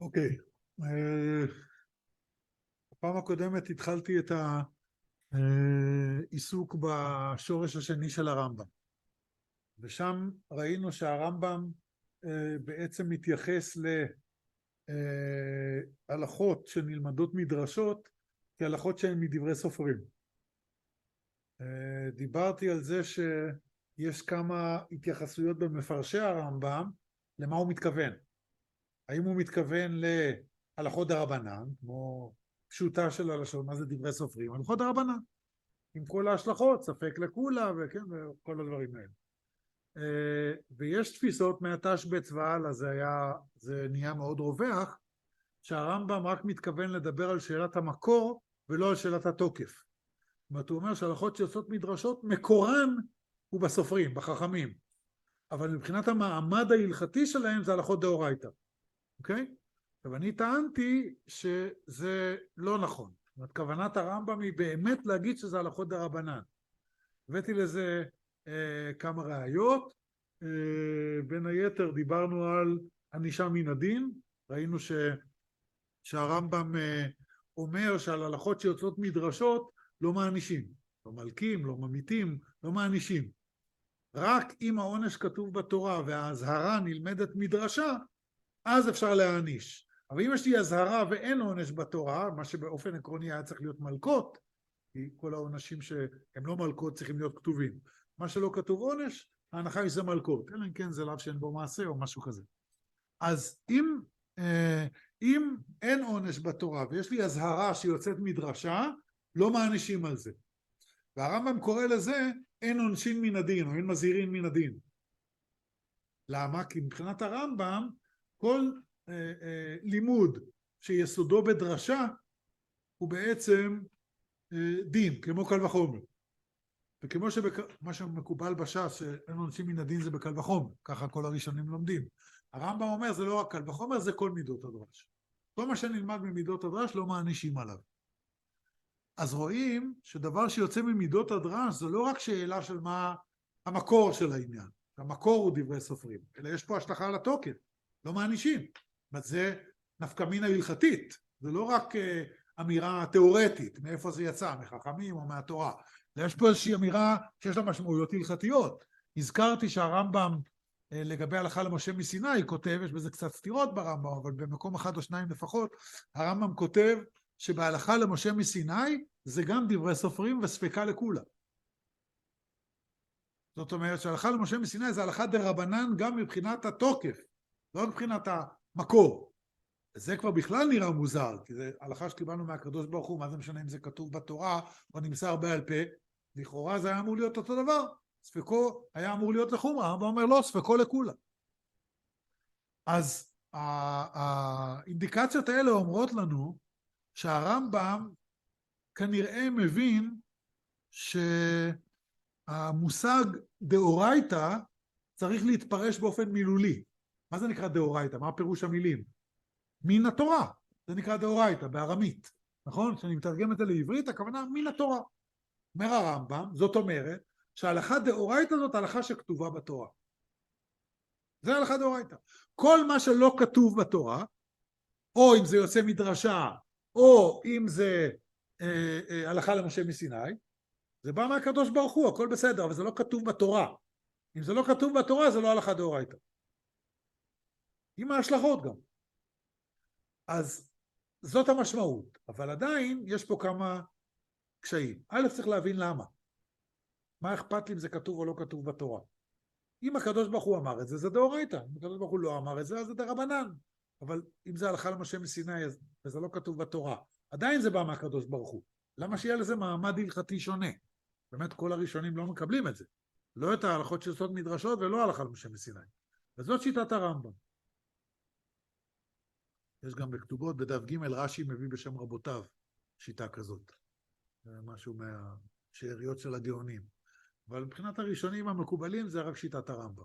אוקיי, בפעם הקודמת התחלתי את העיסוק בשורש השני של הרמב"ם, ושם ראינו שהרמב"ם בעצם מתייחס להלכות שנלמדות מדרשות כהלכות שהן מדברי סופרים. דיברתי על זה שיש כמה התייחסויות במפרשי הרמב"ם למה הוא מתכוון. האם הוא מתכוון להלכות דרבנן, כמו פשוטה של הלשון, מה זה דברי סופרים? הלכות דרבנן, עם כל ההשלכות, ספק לכולה, וכן, וכל הדברים האלה. ויש תפיסות מהתשבץ והלאה, זה נהיה מאוד רווח, שהרמב"ם רק מתכוון לדבר על שאלת המקור, ולא על שאלת התוקף. זאת אומרת, הוא אומר שההלכות שיוצאות מדרשות, מקורן הוא בסופרים, בחכמים. אבל מבחינת המעמד ההלכתי שלהם, זה הלכות דאורייתא. אוקיי? עכשיו אני טענתי שזה לא נכון. זאת אומרת, כוונת הרמב"ם היא באמת להגיד שזה הלכות דרבנן. הבאתי לזה כמה ראיות. בין היתר דיברנו על ענישה מן הדין. ראינו שהרמב"ם אומר שעל הלכות שיוצאות מדרשות לא מענישים. לא מלקים, לא ממיתים, לא מענישים. רק אם העונש כתוב בתורה וההזהרה נלמדת מדרשה, אז אפשר להעניש. אבל אם יש לי הזהרה ואין עונש בתורה, מה שבאופן עקרוני היה צריך להיות מלכות, כי כל העונשים שהם לא מלכות צריכים להיות כתובים. מה שלא כתוב עונש, ההנחה היא זה מלכות. אלא אם כן זה לאו שאין בו מעשה או משהו כזה. אז אם אין עונש בתורה ויש לי הזהרה שיוצאת מדרשה, לא מענישים על זה. והרמב"ם קורא לזה אין עונשין מן הדין או אין מזהירין מן הדין. למה? כי מבחינת הרמב"ם כל לימוד שיסודו בדרשה הוא בעצם דין, כמו קל וחומר. וכמו מה שמקובל בש"ס, שאין עונשים מן הדין זה בקל וחומר, ככה כל הראשונים לומדים. הרמב"ם אומר זה לא רק קל וחומר, זה כל מידות הדרש. כל מה שנלמד ממידות הדרש לא מענישים עליו. אז רואים שדבר שיוצא ממידות הדרש זה לא רק שאלה של מה המקור של העניין. המקור הוא דברי סופרים, אלא יש פה השלכה על התוקף. לא מענישים. זה נפקא מינה הלכתית. זה לא רק אמירה תיאורטית, מאיפה זה יצא, מחכמים או מהתורה. יש פה איזושהי אמירה שיש לה משמעויות הלכתיות. הזכרתי שהרמב"ם לגבי הלכה למשה מסיני כותב, יש בזה קצת סתירות ברמב"ם, אבל במקום אחד או שניים לפחות, הרמב"ם כותב שבהלכה למשה מסיני זה גם דברי סופרים וספקה לכולה. זאת אומרת שההלכה למשה מסיני זה הלכה דרבנן גם מבחינת התוקף, לא מבחינת המקור. זה כבר בכלל נראה מוזר, כי זה הלכה שקיבלנו מהקדוש ברוך הוא, מה זה משנה אם זה כתוב בתורה או נמסר בעל פה, לכאורה זה היה אמור להיות אותו דבר, ספקו היה אמור להיות לחומרה, הרמב"ם אומר לא, ספקו לכולה. אז האינדיקציות האלה אומרות לנו שהרמב"ם כנראה מבין שהמושג דאורייתא צריך להתפרש באופן מילולי. מה זה נקרא דאורייתא? מה פירוש המילים? מן התורה. זה נקרא דאורייתא בארמית. נכון? כשאני מתרגם את זה לעברית, הכוונה מן התורה. אומר הרמב"ם, זאת אומרת שההלכה דאורייתא זאת הלכה שכתובה בתורה. זה הלכה דאורייתא. כל מה שלא כתוב בתורה, או אם זה יוצא מדרשה, או אם זה הלכה למשה מסיני, זה בא מהקדוש ברוך הוא, הכל בסדר, אבל זה לא כתוב בתורה. אם זה לא כתוב בתורה, זה לא הלכה דאורייתא. עם ההשלכות גם. אז זאת המשמעות, אבל עדיין יש פה כמה קשיים. א', צריך להבין למה. מה אכפת לי אם זה כתוב או לא כתוב בתורה? אם הקדוש ברוך הוא אמר את זה, זה דאורייתא. אם הקדוש ברוך הוא לא אמר את זה, אז זה דרבנן. אבל אם זה הלכה למשה מסיני, וזה לא כתוב בתורה, עדיין זה בא מהקדוש ברוך הוא. למה שיהיה לזה מעמד הלכתי שונה? באמת כל הראשונים לא מקבלים את זה. לא את ההלכות שיוצאות מדרשות ולא הלכה למשה מסיני. וזאת שיטת הרמב"ם. יש גם בכתובות, בדף ג' רש"י מביא בשם רבותיו שיטה כזאת. זה משהו מהשאריות של הגאונים. אבל מבחינת הראשונים המקובלים זה רק שיטת הרמב"ם.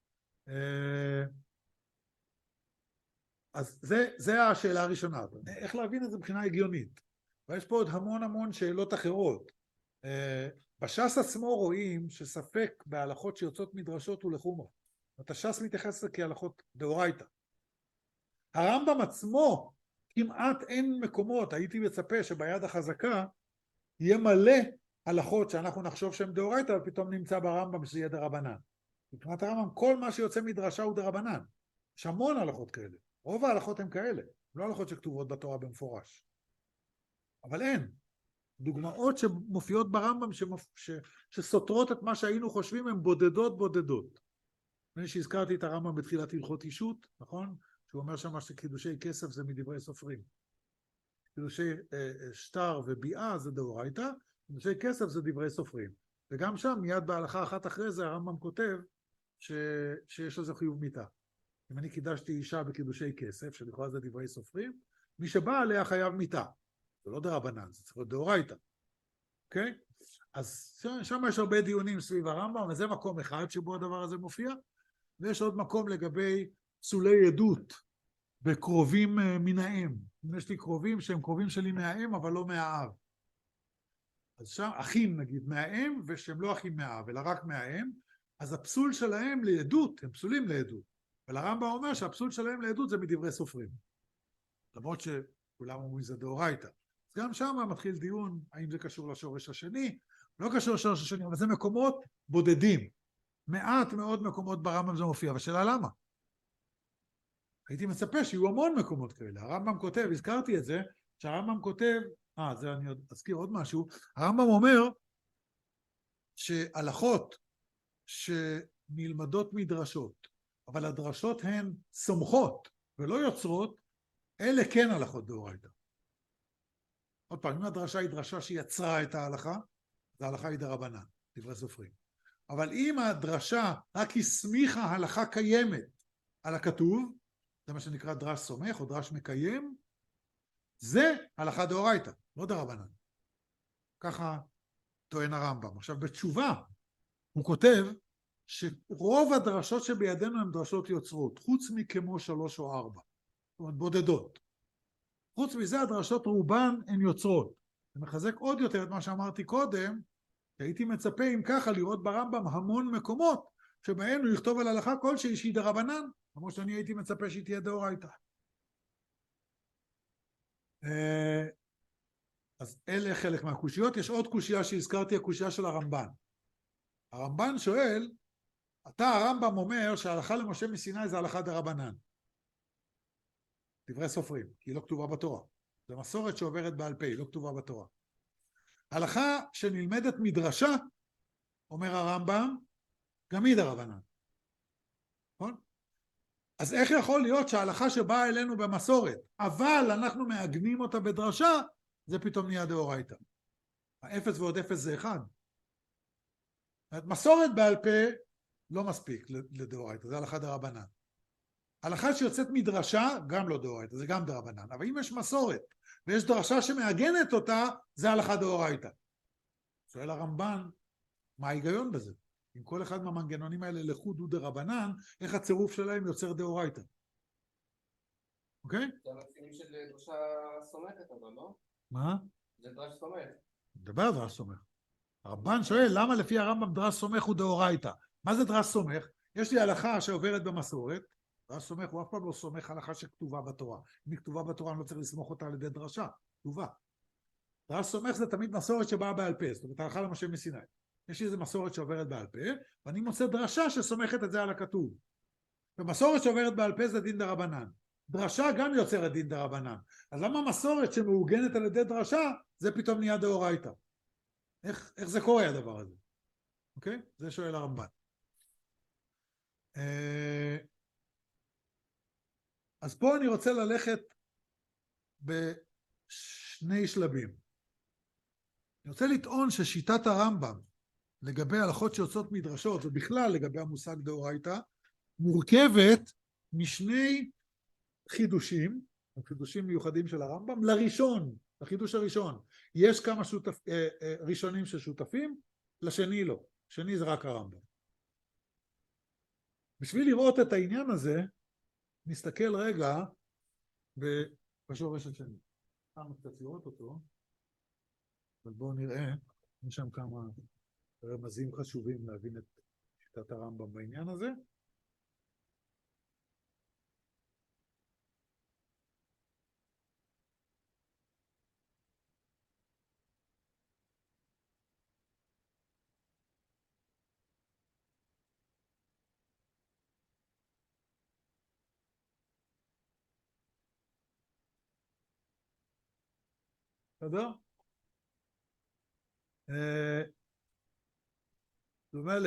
אז זה השאלה הראשונה. איך להבין את זה מבחינה הגיונית? ויש פה עוד המון שאלות אחרות. בש"ס עצמו רואים שספק בהלכות שיוצאות מדרשות הוא לחומרה. הש"ס מתייחס כהלכות דאורייתא. הרמב"ם עצמו, כמעט אין מקומות, הייתי מצפה שביד החזקה יהיה מלא הלכות שאנחנו נחשוב שהן דאורייתא, ופתאום נמצא ברמב"ם שזה יהיה דרבנן. מבחינת הרמב"ם, כל מה שיוצא מדרשה הוא דרבנן. יש המון הלכות כאלה. רוב ההלכות הן כאלה, לא הלכות שכתובות בתורה במפורש. אבל אין. דוגמאות שמופיעות ברמב"ם שסותרות את מה שהיינו חושבים הן בודדות. לפני שהזכרתי את הרמב"ם בתחילת הלכות אישות, נכון? שהוא אומר שם שקידושי כסף זה מדברי סופרים. קידושי שטר וביאה זה דאורייתא, קידושי כסף זה דברי סופרים. וגם שם מיד בהלכה אחת אחרי זה הרמב"ם כותב שיש לזה חיוב מיתה. אם אני קידשתי אישה בקידושי כסף, שלכאורה זה דברי סופרים, מי שבא עליה חייב מיתה. זה לא דרבנן, זה צריך להיות דאורייתא. אוקיי? אז שם יש הרבה דיונים סביב הרמב"ם, וזה מקום אחד שבו הדבר הזה מופיע, ויש עוד מקום לגבי פסולי עדות בקרובים מן האם. יש לי קרובים שהם קרובים שלי מהאם, אבל לא מהאב. אז שם אחים נגיד מהאם, ושהם לא אחים מהאב, אלא רק מהאם, אז הפסול שלהם לעדות, הם פסולים לעדות. ולרמב"ם אומר שהפסול שלהם לעדות זה מדברי סופרים. למרות שכולם אומרים זה דאורייתא. אז גם שם מתחיל דיון, האם זה קשור לשורש השני, לא קשור לשורש השני, אבל זה מקומות בודדים. מעט מאוד מקומות ברמב"ם זה מופיע, והשאלה למה? הייתי מצפה שיהיו המון מקומות כאלה. הרמב"ם כותב, הזכרתי את זה, שהרמב"ם כותב, זה אני אזכיר עוד משהו, הרמב"ם אומר שהלכות שנלמדות מדרשות, אבל הדרשות הן סומכות ולא יוצרות, אלה כן הלכות דאורייתא. עוד פעם, אם הדרשה היא דרשה שיצרה את ההלכה, אז ההלכה היא דרבנן, דברי סופרים. אבל אם הדרשה רק הסמיכה הלכה קיימת על הכתוב, זה מה שנקרא דרש סומך או דרש מקיים, זה הלכה דאורייתא, לא דרבנן. ככה טוען הרמב"ם. עכשיו בתשובה הוא כותב שרוב הדרשות שבידינו הן דרשות יוצרות, חוץ מכמו 3 או 4, זאת אומרת בודדות. חוץ מזה הדרשות רובן הן יוצרות. זה מחזק עוד יותר את מה שאמרתי קודם, שהייתי מצפה אם ככה לראות ברמב"ם המון מקומות שבהם הוא יכתוב על הלכה כלשהי שהיא דרבנן, כמו שאני הייתי מצפה שהיא תהיה דאורייתא. אז אלה חלק מהקושיות. יש עוד קושייה שהזכרתי, הקושייה של הרמב"ן. הרמב"ן שואל, הרמב"ם אומר שההלכה למשה מסיני זה הלכה דרבנן. דברי סופרים, כי היא לא כתובה בתורה. זו מסורת שעוברת בעל פה, היא לא כתובה בתורה. הלכה שנלמדת מדרשה, אומר הרמב"ם, גם היא דרבנן. נכון? אז איך יכול להיות שההלכה שבאה אלינו במסורת, אבל אנחנו מעגנים אותה בדרשה, זה פתאום נהיה דאורייתא. האפס ועוד אפס זה אחד. מסורת בעל פה לא מספיק לדאורייתא, זה הלכה דרבנן. הלכה שיוצאת מדרשה, גם לא דאורייתא, זה גם דרבנן. אבל אם יש מסורת ויש דרשה שמעגנת אותה, זה הלכה דאורייתא. שואל הרמב"ן, מה ההיגיון בזה? אם כל אחד מהמנגנונים האלה לחוד הוא דרבנן, איך הצירוף שלהם יוצר דאורייתא? אוקיי? זה המציעים של דרשה סומכת, אבל לא? מה? זה דרש סומך. מדבר על דרש סומך. הרמב"ן שואל, למה לפי הרמב"ם דרש סומך הוא דאורייתא? מה זה דרש סומך? יש לי הלכה שעוברת במסורת, דרש סומך הוא אף פעם לא סומך הלכה שכתובה בתורה. אם היא כתובה בתורה אני לא צריך לסמוך אותה על ידי דרשה, כתובה. דרש סומך זה תמיד מסורת שבאה בעל פה, זאת אומרת הלכה למשה מסיני. יש לי איזו מסורת שעוברת בעל פה, ואני מוצא דרשה שסומכת את זה על הכתוב. ומסורת שעוברת בעל פה זה דין דרבנן. דרשה גם יוצרת דין דרבנן. אז למה מסורת שמעוגנת על ידי דרשה, זה פתאום נהיה דאורייתא? איך זה קורה הדבר הזה? אוקיי? זה שואל הרמב"ן. אז פה אני רוצה ללכת בשני שלבים. אני רוצה לטעון ששיטת הרמב"ם לגבי הלכות שיוצאות מדרשות, ובכלל לגבי המושג דאורייתא, מורכבת משני חידושים, חידושים מיוחדים של הרמב"ם. לראשון, לחידוש הראשון, יש כמה ראשונים ששותפים, לשני לא. שני זה רק הרמב"ם. בשביל לראות את העניין הזה, נסתכל רגע בשורש השני. כמה קצת לראות אותו, אבל בואו נראה, יש שם כמה רמזים חשובים להבין את שיטת הרמב"ם בעניין הזה. בסדר? זאת אומרת,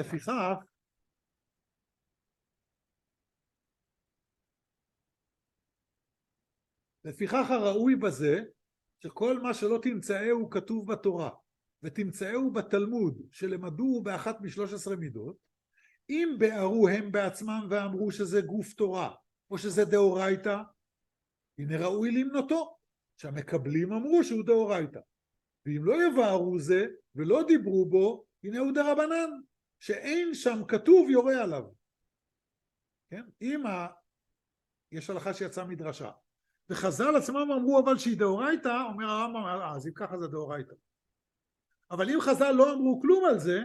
לפיכך הראוי בזה, שכל מה שלא תמצאהו כתוב בתורה, ותמצאהו בתלמוד, שלמדוהו באחת מ13 מידות, אם בארו הם בעצמם ואמרו שזה גוף תורה, או שזה דאורייתא, הנה ראוי למנותו, שהמקבלים אמרו שהוא דאורייתא. ואם לא יבארו זה, ולא דיברו בו, הנה הוא דרבנן, שאין שם כתוב יורה עליו. כן? יש הלכה שיצאה מדרשה, וחז"ל עצמם אמרו אבל שהיא דאורייתא, אומר הרמב"ם, אז אם ככה זה דאורייתא. אבל אם חז"ל לא אמרו כלום על זה,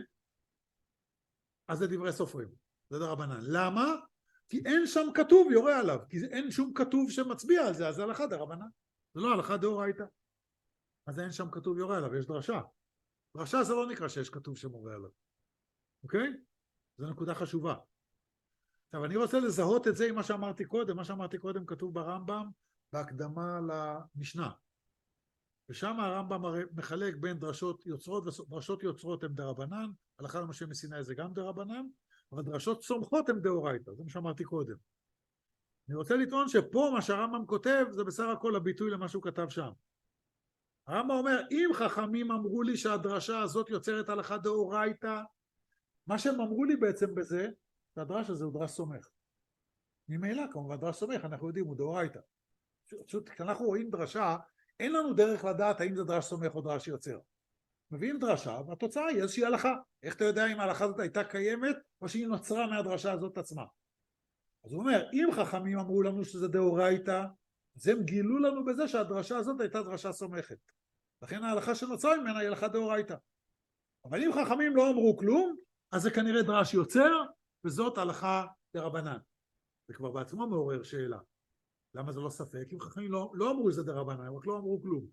אז זה דברי סופרים, זה דרבנן. למה? כי אין שם כתוב יורה עליו, כי אין שום כתוב שמצביע על זה, אז זה הלכה דרבנן, זה לא הלכה דאורייתא. אז אין שם כתוב יורה עליו, יש דרשה. דרשה זה לא נקרא שיש כתוב שמורה עליו. אוקיי? זו נקודה חשובה. עכשיו אני רוצה לזהות את זה עם מה שאמרתי קודם. מה שאמרתי קודם כתוב ברמב"ם בהקדמה למשנה. ושם הרמב"ם מחלק בין דרשות יוצרות, ודרשות יוצרות הן דרבנן, הלכה למשה מסיני זה גם דרבנן, אבל דרשות צומחות הן דאורייתא, זה מה שאמרתי קודם. אני רוצה לטעון שפה מה שהרמב"ם כותב זה בסך הכל הביטוי למה שהוא כתב שם. הרמב"ם אומר, אם חכמים אמרו לי שהדרשה הזאת יוצרת הלכה דאורייתא, מה שהם אמרו לי בעצם בזה, שהדרש הזה הוא דרש סומך. ממילא כמובן דרש סומך, אנחנו יודעים, הוא דאורייתא. פשוט כשאנחנו רואים דרשה, אין לנו דרך לדעת האם זה דרש סומך או דרש יוצר. מביאים דרשה, והתוצאה היא איזושהי הלכה. איך אתה יודע אם ההלכה הזאת הייתה קיימת, או שהיא נוצרה מהדרשה הזאת עצמה? אז הוא אומר, אם חכמים אמרו לנו שזה דאורייתא, אז הם גילו לנו בזה שהדרשה הזאת הייתה דרשה סומכת. לכן ההלכה שנוצרה ממנה היא הלכה דאורייתא. אבל אם חכמים לא אמרו כלום, אז זה כנראה דרש יוצר, וזאת הלכה דרבנן. זה כבר בעצמו מעורר שאלה. למה זה לא ספק? אם חכמים לא אמרו זה דרבנן, רק לא אמרו כלום.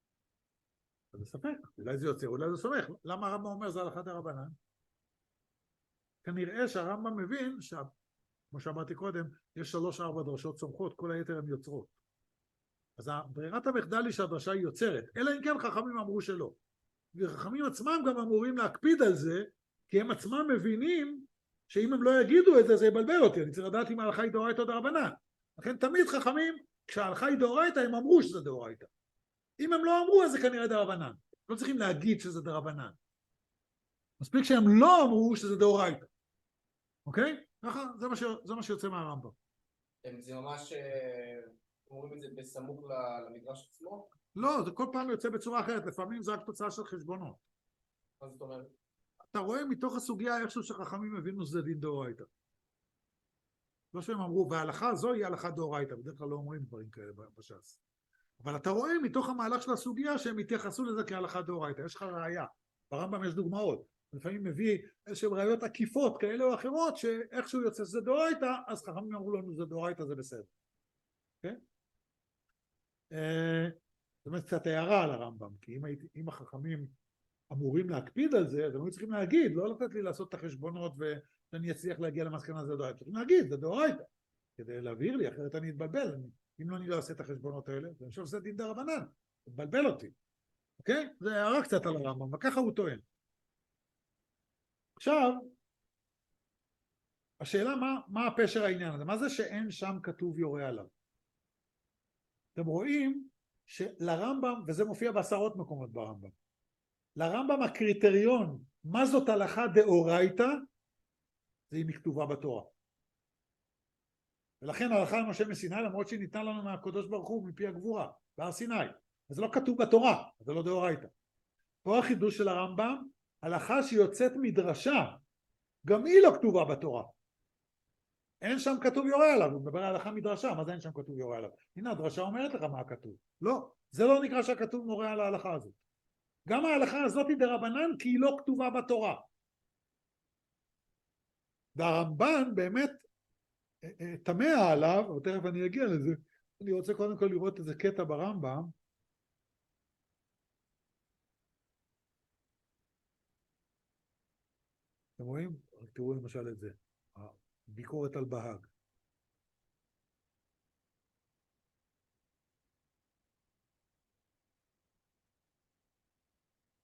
זה ספק, אולי זה יוצר, אולי זה סומך. למה הרמב"ם אומר זה הלכה דרבנן? כנראה שהרמב"ם מבין, כמו שאמרתי קודם, יש 3-4 דרשות סומכות, כל היתר הן יוצרות. אז ברירת המחדל היא שהדרשה היא יוצרת, אלא אם כן חכמים אמרו שלא. וחכמים עצמם גם אמורים להקפיד על זה, כי הם עצמם מבינים שאם הם לא יגידו את זה, זה יבלבל אותי, אני צריך לדעת אם ההלכה היא דאורייתא או דרבנן. לכן תמיד חכמים, כשההלכה היא דאורייתא, הם אמרו שזה דאורייתא. אם הם לא אמרו, אז זה כנראה דרבנן. לא צריכים להגיד שזה דרבנן. מספיק שהם לא אמרו שזה דאורייתא. אוקיי? ככה, זה מה שיוצא מהרמב"ם. זה ממש אומרים את זה בסמוך למדרש עצמו? לא, זה כל פעם יוצא בצורה אחרת. לפעמים זה רק תוצאה של חשבונות. מה זאת אומרת? אתה רואה מתוך הסוגיה איכשהו שחכמים הבינו שזה דין דאורייתא. לא שהם אמרו, וההלכה הזו היא הלכה דאורייתא. בדרך כלל לא אומרים דברים כאלה בש"ס. אבל אתה רואה מתוך המהלך של הסוגיה שהם התייחסו לזה כהלכה דאורייתא. יש לך ראיה. ברמב"ם יש דוגמאות. לפעמים מביא איזשהם ראיות עקיפות כאלה או אחרות, שאיכשהו יוצא שזה דאורייתא, אז חכמים אמרו לנו שזה דאורייתא, זה בסדר. כן? זאת אומרת, קצת הערה על הרמב"ם, כי אם החכמים אמורים להקפיד על זה, אז הם היו צריכים להגיד, לא לתת לי לעשות את החשבונות ואני אצליח להגיע למסקנה זה דאורייתא. צריכים להגיד, זה דאורייתא, כדי להבהיר לי, אחרת אני אתבלבל. אם לא אני לא אעשה את החשבונות האלה, ואני חושב שזה דין דרבנן, תתבלבל אותי. אוקיי? זה הערה קצת על הרמב"ם, וככה הוא טוען. עכשיו, השאלה מה הפשר העניין הזה? מה זה שאין שם כתוב יורה עליו? אתם רואים שלרמב"ם, וזה מופיע בעשרות מקומות ברמב"ם, לרמב"ם הקריטריון, מה זאת הלכה דאורייתא, זה אם היא כתובה בתורה. ולכן הלכה למשה מסיני, למרות שהיא ניתנה לנו מהקדוש ברוך הוא, מפי הגבורה, בהר סיני. אז זה לא כתוב בתורה, זה לא דאורייתא. פה החידוש של הרמב"ם, הלכה שיוצאת מדרשה, גם היא לא כתובה בתורה. אין שם כתוב יורה עליו, הוא מדבר על הלכה מדרשה, מה זה אין שם כתוב יורה עליו? הנה הדרשה אומרת לך מה הכתוב. לא, זה לא נקרא שהכתוב מורה על ההלכה הזאת. גם ההלכה הזאת היא דרבנן כי היא לא כתובה בתורה. והרמב"ן באמת תמה עליו, או תכף אני אגיע לזה, אני רוצה קודם כל לראות איזה קטע ברמב"ם. אתם רואים? תראו למשל את זה, הביקורת על בהג.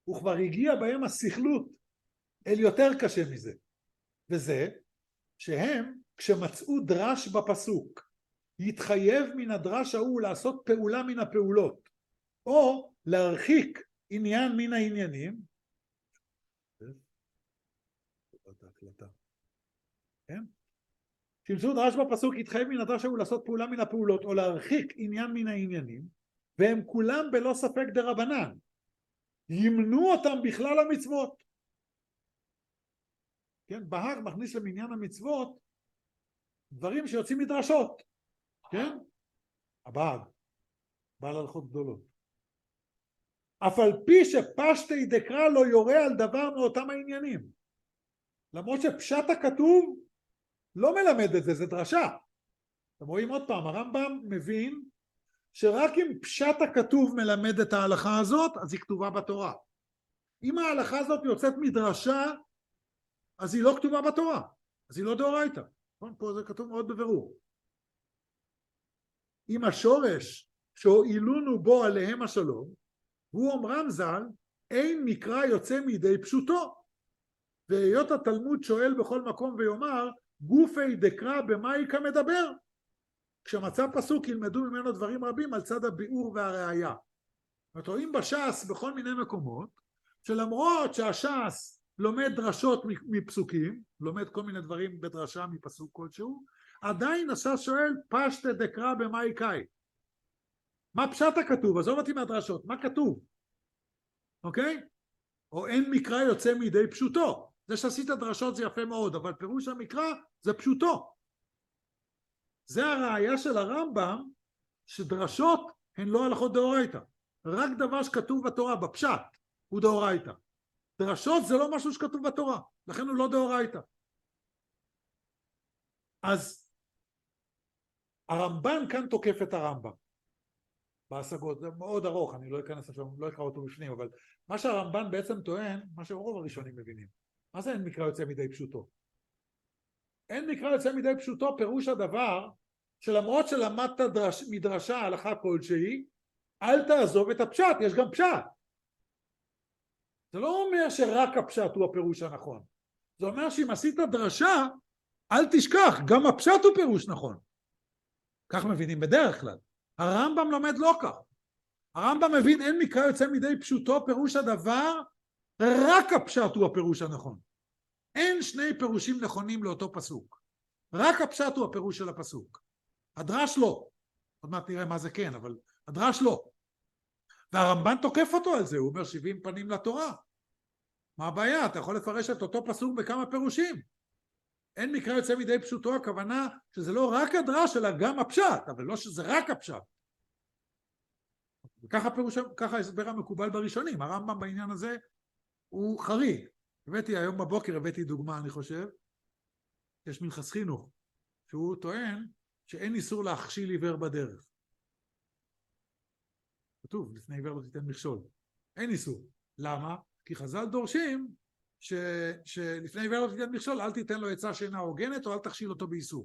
וכבר הגיע בהם הסכלות אל יותר קשה מזה, וזה שהם כשמצאו דרש בפסוק יתחייב מן הדרש ההוא לעשות פעולה מן הפעולות או להרחיק עניין מן העניינים, כן? כשמצאו דרש בפסוק יתחייב מן הדרש ההוא לעשות פעולה מן הפעולות או להרחיק עניין מן העניינים, והם כולם בלא ספק דרבנן, ימנו אותם בכלל המצוות. כן, בהר מכניס למניין המצוות דברים שיוצאים מדרשות, כן? הבעד, בעל הלכות גדולות. אף על פי שפשטי דקרא לא יורה על דבר מאותם העניינים. למרות שפשט הכתוב לא מלמד את זה, זה דרשה. אתם רואים עוד פעם, הרמב"ם מבין שרק אם פשט הכתוב מלמד את ההלכה הזאת, אז היא כתובה בתורה. אם ההלכה הזאת יוצאת מדרשה, אז היא לא כתובה בתורה, אז היא לא דאורייתא. פה זה כתוב מאוד בבירור. אם השורש שהועילונו בו עליהם השלום, הוא אומרם ז"ל, אין מקרא יוצא מידי פשוטו. והיות התלמוד שואל בכל מקום ויאמר, גופי דקרא במאי כמדבר. כשמצא פסוק ילמדו ממנו דברים רבים על צד הביאור והראיה. רואים בש"ס בכל מיני מקומות, שלמרות שהש"ס לומד דרשות מפסוקים, לומד כל מיני דברים בדרשה מפסוק כלשהו, עדיין הש"ס שואל פשטי דקרא במאי קאי. מה פשט הכתוב? עזוב אותי מהדרשות, מה כתוב? אוקיי? או אין מקרא יוצא מידי פשוטו. זה שעשית דרשות זה יפה מאוד, אבל פירוש המקרא זה פשוטו. זה הראיה של הרמב"ם, שדרשות הן לא הלכות דאורייתא. רק דבר שכתוב בתורה, בפשט, הוא דאורייתא. דרשות זה לא משהו שכתוב בתורה, לכן הוא לא דאורייתא. אז הרמב"ן כאן תוקף את הרמב"ם. בהשגות, זה מאוד ארוך, אני לא אכנס עכשיו, לא אקרא אותו בפנים, אבל מה שהרמב"ן בעצם טוען, מה שרוב הראשונים מבינים, מה זה אין מקרא יוצא מידי פשוטו? אין מקרא יוצא מידי פשוטו, פירוש הדבר, שלמרות שלמדת מדרשה הלכה כלשהי, אל תעזוב את הפשט, יש גם פשט. זה לא אומר שרק הפשט הוא הפירוש הנכון. זה אומר שאם עשית דרשה, אל תשכח, גם הפשט הוא פירוש נכון. כך מבינים בדרך כלל. הרמב"ם לומד לא כך. הרמב"ם מבין אין מקרא יוצא מידי פשוטו, פירוש הדבר, רק הפשט הוא הפירוש הנכון. אין שני פירושים נכונים לאותו פסוק. רק הפשט הוא הפירוש של הפסוק. הדרש לא. עוד מעט נראה מה זה כן, אבל הדרש לא. והרמב"ן תוקף אותו על זה, הוא אומר 70 פנים לתורה. מה הבעיה? אתה יכול לפרש את אותו פסוק בכמה פירושים. אין מקרא יוצא מידי פשוטו, הכוונה שזה לא רק הדרש, אלא גם הפשט, אבל לא שזה רק הפשט. וככה ההסבר המקובל בראשונים. הרמב"ם בעניין הזה הוא חריג. היום בבוקר הבאתי דוגמה, אני חושב, יש מנחס חינוך, שהוא טוען שאין איסור להכשיל עיוור בדרך. כתוב, לפני עיוור לא תיתן מכשול. אין איסור. למה? כי חז"ל דורשים שלפני עיוור לא תיתן מכשול, אל תיתן לו עצה שאינה הוגנת, או אל תכשיל אותו באיסור.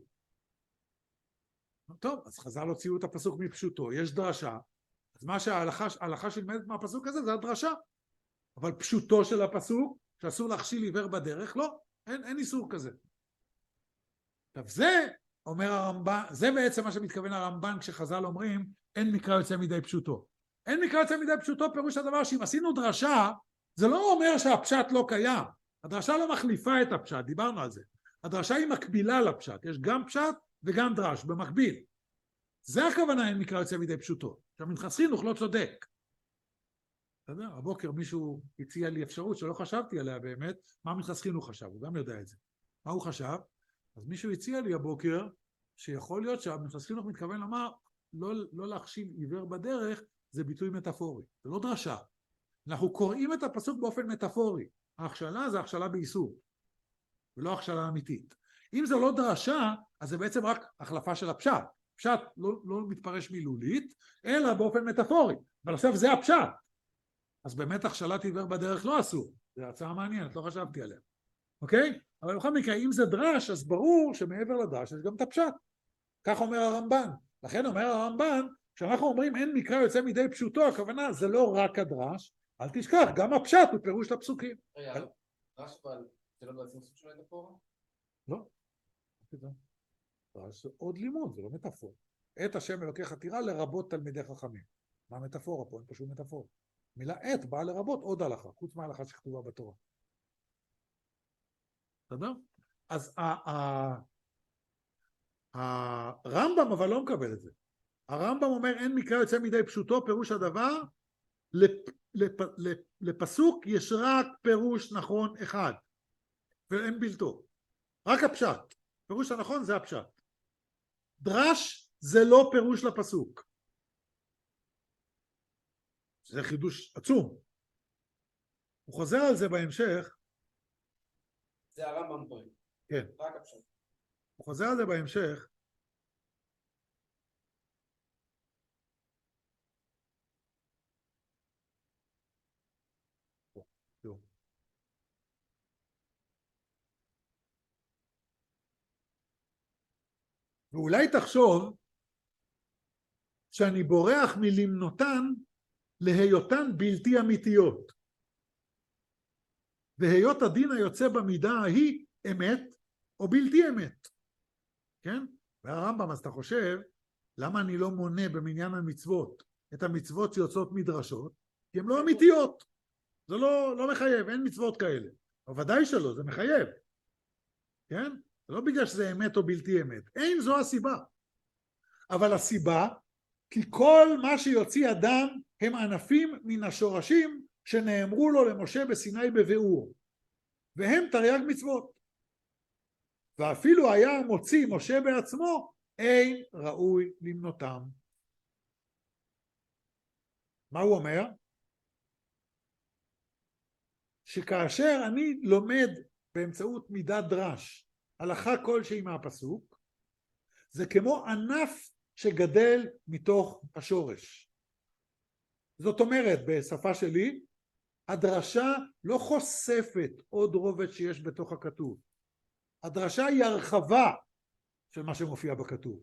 טוב, אז חז"ל הוציאו את הפסוק מפשוטו, יש דרשה, אז מה שההלכה שלמדת מהפסוק הזה זה הדרשה. אבל פשוטו של הפסוק, שאסור להכשיל עיוור בדרך, לא, אין איסור כזה. עכשיו זה, אומר הרמב"ן, זה בעצם מה שמתכוון הרמב"ן כשחז"ל אומרים, אין מקרא יוצא מידי פשוטו. אין מקרא יוצא מידי פשוטו, פירוש הדבר שאם עשינו דרשה, זה לא אומר שהפשט לא קיים. הדרשה לא מחליפה את הפשט, דיברנו על זה. הדרשה היא מקבילה לפשט, יש גם פשט וגם דרש, במקביל. זה הכוונה אין מקרא יוצא מידי פשוטו. עכשיו מנחס חינוך לא צודק. אתה יודע, הבוקר מישהו הציע לי אפשרות שלא חשבתי עליה באמת, מה מנחס חינוך חשב, הוא גם יודע את זה. מה הוא חשב? אז מישהו הציע לי הבוקר, שיכול להיות שהמנחס חינוך מתכוון לומר, לא להכשיל עיוור בדרך, זה ביטוי מטאפורי, זה לא דרשה. אנחנו קוראים את הפסוק באופן מטאפורי. ההכשלה זה הכשלה באיסור, ולא הכשלה אמיתית. אם זה לא דרשה, אז זה בעצם רק החלפה של הפשט. פשט לא מתפרש מילולית, אלא באופן מטאפורי. אבל עכשיו זה הפשט. אז באמת הכשלת עיוור בדרך לא אסור. זו הצעה מעניינת, לא חשבתי עליה. אוקיי? אבל בכל מקרה, אם זה דרש, אז ברור שמעבר לדרש יש גם את הפשט. כך אומר הרמב"ן. לכן אומר הרמב"ן, כשאנחנו אומרים אין מקרא יוצא מידי פשוטו, הכוונה זה לא רק הדרש, אל תשכח, גם הפשט הוא פירוש לפסוקים. רגע, רש אבל, זה לא בעצם סוג של מטאפורה? לא. זה עוד לימוד, זה לא מטאפורה. את השם אלוקיך תירא לרבות תלמידי חכמים. מה המטאפורה פה? אין פשוט מטאפורה. מילה את באה לרבות עוד הלכה, חוץ מההלכה שכתובה בתורה. בסדר? אז הרמב"ם אבל לא מקבל את זה. הרמב"ם אומר אין מקרא יוצא מידי פשוטו, פירוש הדבר, לפסוק יש רק פירוש נכון אחד, ואין בלתו. רק הפשט. פירוש הנכון זה הפשט. דרש זה לא פירוש לפסוק. זה חידוש עצום. הוא חוזר על זה בהמשך. זה הרמב"ם טוען. כן. רק הפשט. הוא חוזר על זה בהמשך. ואולי תחשוב שאני בורח מלמנותן להיותן בלתי אמיתיות. והיות הדין היוצא במידה ההיא אמת או בלתי אמת. כן? והרמב"ם, אז אתה חושב, למה אני לא מונה במניין המצוות את המצוות שיוצאות מדרשות? כי הן לא אמיתיות. זה לא מחייב, אין מצוות כאלה. אבל ודאי שלא, זה מחייב. כן? זה לא בגלל שזה אמת או בלתי אמת. אין זו הסיבה. אבל הסיבה, כי כל מה שיוציא אדם הם ענפים מן השורשים שנאמרו לו למשה בסיני בביאור. והם תרי"ג מצוות. ואפילו היה מוציא משה בעצמו, אין ראוי למנותם. מה הוא אומר? שכאשר אני לומד באמצעות מידת דרש הלכה כלשהי מהפסוק, זה כמו ענף שגדל מתוך השורש. זאת אומרת, בשפה שלי, הדרשה לא חושפת עוד רובד שיש בתוך הכתוב. הדרשה היא הרחבה של מה שמופיע בכתוב.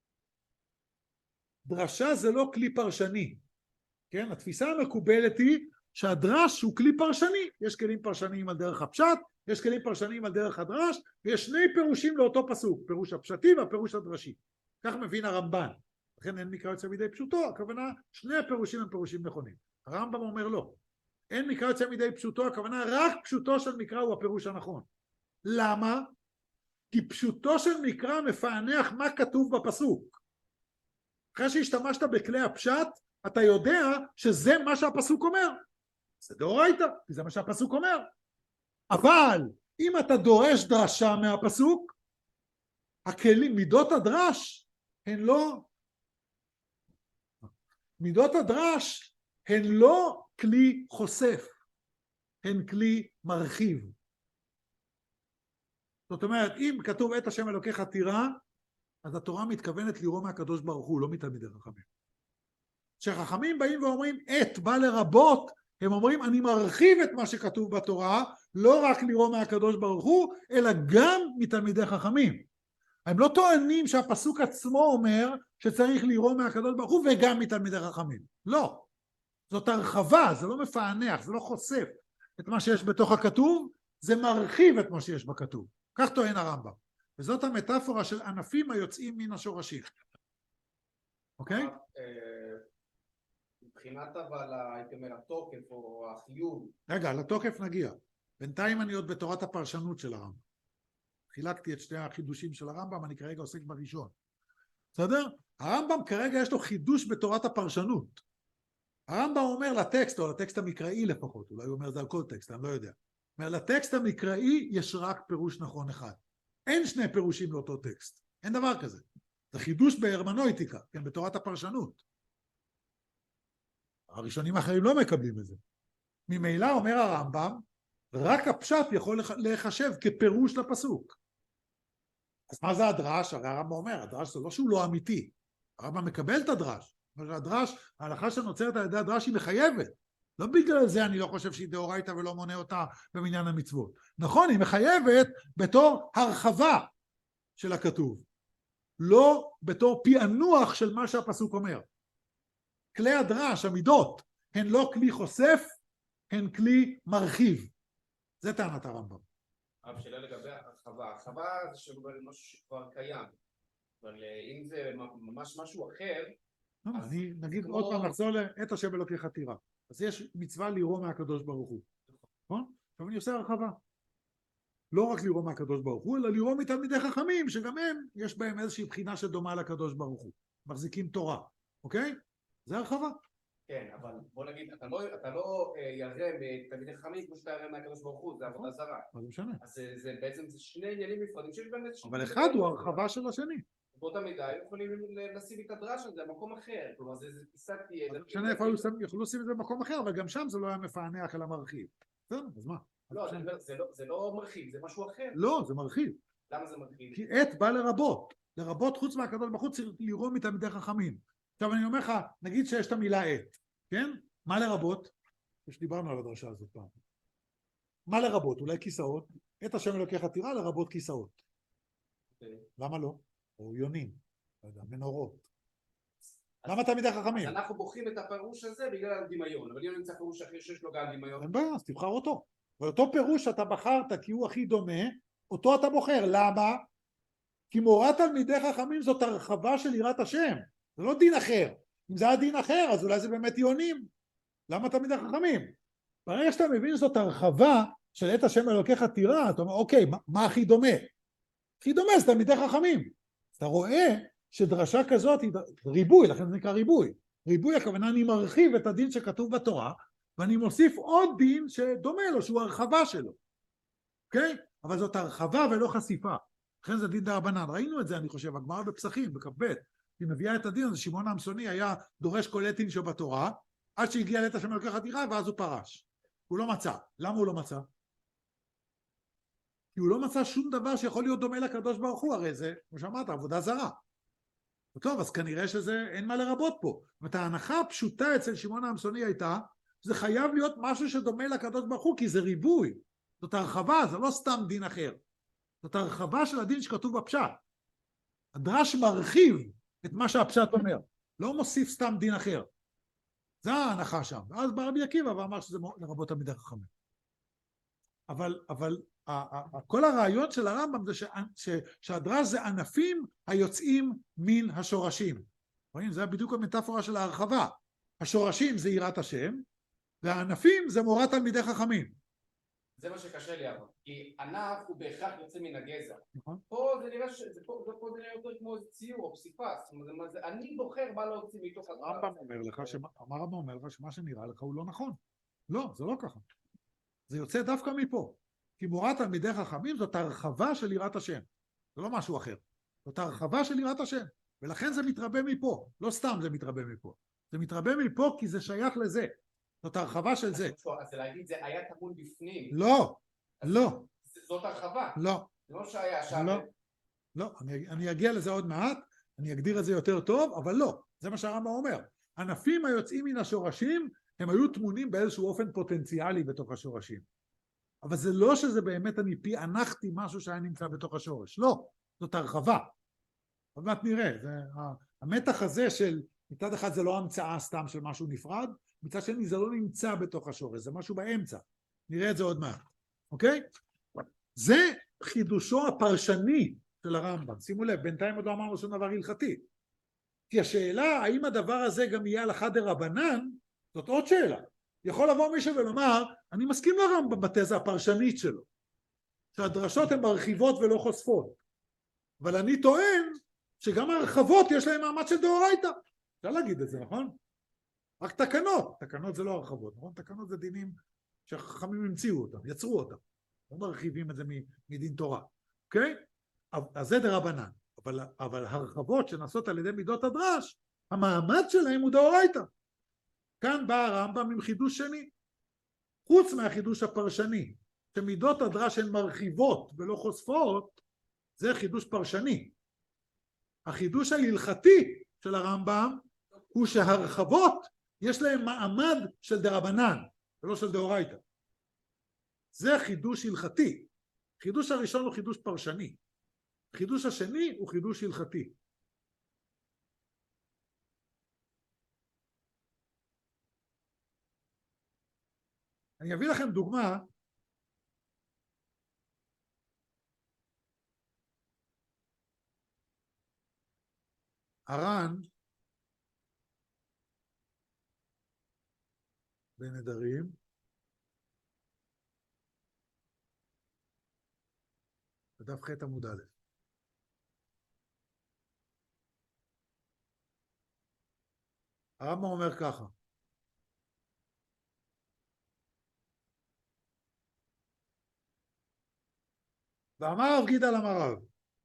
דרשה זה לא כלי פרשני. כן? התפיסה המקובלת היא שהדרש הוא כלי פרשני. יש כלים פרשניים על דרך הפשט, יש כלים פרשניים על דרך הדרש, ויש שני פירושים לאותו פסוק, פירוש הפשטי והפירוש הדרשי. כך מבין הרמב"ן. לכן אין מקרא יוצא מידי פשוטו, הכוונה שני הפירושים הם פירושים נכונים. הרמב"ם אומר לא. אין מקרא יוצא מידי פשוטו, הכוונה רק פשוטו של מקרא הוא הפירוש הנכון. למה? כי פשוטו של מקרא מפענח מה כתוב בפסוק. אחרי שהשתמשת בכלי הפשט, אתה יודע שזה מה שהפסוק אומר. זה דאורייתא, כי זה מה שהפסוק אומר. אבל אם אתה דורש דרשה מהפסוק, הכלים, מידות הדרש הן לא, מידות הדרש הן לא כלי חושף, הן כלי מרחיב. זאת אומרת, אם כתוב את השם אלוקיך תירא, אז התורה מתכוונת לראות מהקדוש ברוך הוא, לא מתלמידי חכמים. כשחכמים באים ואומרים את בא לרבות, הם אומרים אני מרחיב את מה שכתוב בתורה, לא רק לראות מהקדוש ברוך הוא, אלא גם מתלמידי חכמים. הם לא טוענים שהפסוק עצמו אומר שצריך לראות מהקדוש ברוך הוא וגם מתלמידי חכמים. לא. זאת הרחבה, זה לא מפענח, זה לא חושף את מה שיש בתוך הכתוב, זה מרחיב את מה שיש בכתוב. כך טוען הרמב"ם. וזאת המטאפורה של ענפים היוצאים מן השורשים. אוקיי? מבחינת אבל, הייתי אומר, התוקף או החיוב. רגע, לתוקף נגיע. בינתיים אני עוד בתורת הפרשנות של הרמב"ם. חילקתי את שני החידושים של הרמב"ם, אני כרגע עוסק בראשון. בסדר? הרמב"ם כרגע יש לו חידוש בתורת הפרשנות. הרמב"ם אומר לטקסט, או לטקסט המקראי לפחות, אולי הוא אומר זה על כל טקסט, אני לא יודע. אומר, לטקסט המקראי יש רק פירוש נכון אחד. אין שני פירושים לאותו טקסט. אין דבר כזה. זה חידוש בהרמנויטיקה, כן, בתורת הפרשנות. הראשונים האחרים לא מקבלים את זה. ממילא אומר הרמב"ם, רק הפשט יכול להיחשב כפירוש לפסוק. אז מה זה הדרש? הרי הרמב"ם אומר, הדרש זה לא שהוא לא אמיתי. הרמב"ם מקבל את הדרש. הדרש, ההלכה שנוצרת על ידי הדרש היא מחייבת. לא בגלל זה אני לא חושב שהיא דאורייתא ולא מונה אותה במניין המצוות. נכון, היא מחייבת בתור הרחבה של הכתוב. לא בתור פענוח של מה שהפסוק אומר. כלי הדרש, המידות, הן לא כלי חושף, הן כלי מרחיב. זה טענת הרמב"ם. אבל שאלה לגבי הרחבה. הרחבה זה משהו שכבר קיים. אבל אם זה ממש משהו אחר... אני נגיד עוד פעם נחזור לעת השם אלוקיך תירא. אז יש מצווה לירוא מהקדוש ברוך הוא. נכון? עכשיו אני עושה הרחבה. לא רק לירוא מהקדוש ברוך הוא, אלא לירוא מתלמידי חכמים, שגם הם, יש בהם איזושהי בחינה שדומה לקדוש ברוך הוא. מחזיקים תורה. אוקיי? זה הרחבה. כן, אבל בוא נגיד, אתה לא ירא מתלמידי חכמים כמו שאתה ירא מהקדוש ברוך הוא, זה עבודה זרה. מה זה משנה? אז זה בעצם שני עניינים נפרדים שיש בהם איזושהי... אבל אחד הוא הרחבה של השני. באותה מידה, הם יכולים לשים את הדרש הזה במקום אחר. כלומר, זה פיסת... אז משנה איפה יכולו לשים את זה במקום אחר, אבל גם שם זה לא היה מפענח אלא מרחיב. בסדר, אז מה? לא, זה לא מרחיב, זה משהו אחר. לא, זה מרחיב. למה זה מרחיב? כי עת בא לרבות. לרבות חוץ מהקדוש ברוך הוא צריך לירוא מתלמידי חכמים. עכשיו אני אומר לך, נגיד שיש את המילה עת, כן? מה לרבות? שדיברנו על הדרשה הזאת פעם. מה לרבות? אולי כיסאות? עת השם אלוקיך תירא לרבות כיסאות. למה לא? או יונים, לא יודע, מנורות. למה תלמידי חכמים? אז אנחנו בוחרים את הפירוש הזה בגלל הדמיון, אבל אם נמצא פירוש אחר שיש לו גם דמיון. אין בעיה, אז תבחר אותו. ואותו פירוש שאתה בחרת כי הוא הכי דומה, אותו אתה בוחר. למה? כי מורת תלמידי חכמים זאת הרחבה של יראת השם. זה לא דין אחר. אם זה היה דין אחר, אז אולי זה באמת יונים. למה תלמידי חכמים? ברגע שאתה מבין שזאת הרחבה של עת השם אלוקיך תירא, אתה אומר, אוקיי, מה הכי דומה? הכי דומה זה תלמידי חכמים. אתה רואה שדרשה כזאת היא ריבוי, לכן זה נקרא ריבוי. ריבוי הכוונה אני מרחיב את הדין שכתוב בתורה, ואני מוסיף עוד דין שדומה לו, שהוא הרחבה שלו. אוקיי? אבל זאת הרחבה ולא חשיפה. לכן זה דין דרבנן. ראינו את זה, אני חושב, הגמרא בפסחים, בכ"ב. היא מביאה את הדין הזה, שמעון העמסוני היה דורש כל עתין שבתורה, עד שהגיע לעת השם אלוקיך תירא, ואז הוא פרש. הוא לא מצא. למה הוא לא מצא? כי הוא לא מצא שום דבר שיכול להיות דומה לקדוש ברוך הוא, הרי זה, כמו שאמרת, עבודה זרה. טוב, אז כנראה שזה אין מה לרבות פה. זאת אומרת, ההנחה הפשוטה אצל שמעון העמסוני הייתה, זה חייב להיות משהו שדומה לקדוש ברוך הוא, כי זה ריבוי. זאת הרחבה, זה לא סתם דין אחר. זאת הרחבה של הדין שכתוב בפשט. הדרש מרחיב את מה שהפשט אומר, לא מוסיף סתם דין אחר. זה ההנחה שם. ואז בא רבי עקיבא ואמר שזה לרבות תלמידי חכמים. אבל כל הרעיון של הרמב"ם זה שהדרש זה ענפים היוצאים מן השורשים. רואים? זה בדיוק המטאפורה של ההרחבה. השורשים זה יראת השם, והענפים זה מורת תלמידי חכמים. זה מה שקשה לי אבל, כי ענף הוא בהכרח יוצא מן הגזע. נכון. פה זה נראה פה זה נראה יותר כמו ציור או פסיפס. אני בוחר מה להוציא מתוך הדבר. הרמב"ם אומר לך שמה שנראה לך הוא לא נכון. לא, זה לא ככה. זה יוצא דווקא מפה. כי מורת תלמידי חכמים זאת הרחבה של יראת השם. זה לא משהו אחר. זאת הרחבה של יראת השם. ולכן זה מתרבה מפה. לא סתם זה מתרבה מפה. זה מתרבה מפה כי זה שייך לזה. זאת הרחבה של זה. אז להגיד זה היה טמון בפנים. לא, לא. זאת הרחבה. לא. זה לא שהיה שם. לא, אני אגיע לזה עוד מעט, אני אגדיר את זה יותר טוב, אבל לא. זה מה שהרמב"ם אומר. ענפים היוצאים מן השורשים, הם היו טמונים באיזשהו אופן פוטנציאלי בתוך השורשים. אבל זה לא שזה באמת אני פענחתי משהו שהיה נמצא בתוך השורש. לא, זאת הרחבה. עוד מעט נראה. המתח הזה של, מצד אחד זה לא המצאה סתם של משהו נפרד, מצד שני זה לא נמצא בתוך השורש, זה משהו באמצע. נראה את זה עוד מעט. אוקיי? זה חידושו הפרשני של הרמב"ם. שימו לב, בינתיים עוד לא אמרנו שום דבר הלכתי. כי השאלה, האם הדבר הזה גם יהיה הלכה דרבנן, זאת עוד שאלה. יכול לבוא מישהו ולומר, אני מסכים לרמב"ם בתזה הפרשנית שלו, שהדרשות הן מרחיבות ולא חושפות. אבל אני טוען שגם הרחבות יש להן מעמד של דאורייתא. אפשר להגיד את זה, נכון? רק תקנות. תקנות זה לא הרחבות, נכון? תקנות זה דינים שהחכמים המציאו אותם, יצרו אותם. לא מרחיבים את זה מדין תורה. אוקיי? אז זה דרבנן. אבל הרחבות שנעשות על ידי מידות הדרש, המעמד שלהם הוא דאורייתא. כאן בא הרמב"ם עם חידוש שני. חוץ מהחידוש הפרשני, שמידות הדרש הן מרחיבות ולא חושפות, זה חידוש פרשני. החידוש ההלכתי של הרמב"ם הוא שהרחבות יש להם מעמד של דרבנן ולא של דאורייתא. זה חידוש הלכתי. חידוש הראשון הוא חידוש פרשני. חידוש השני הוא חידוש הלכתי. אני אביא לכם דוגמה. הר"ן בנדרים, בדף ח' עמוד א'. הרמב"ם אומר ככה: ואמר רב גידא למרב,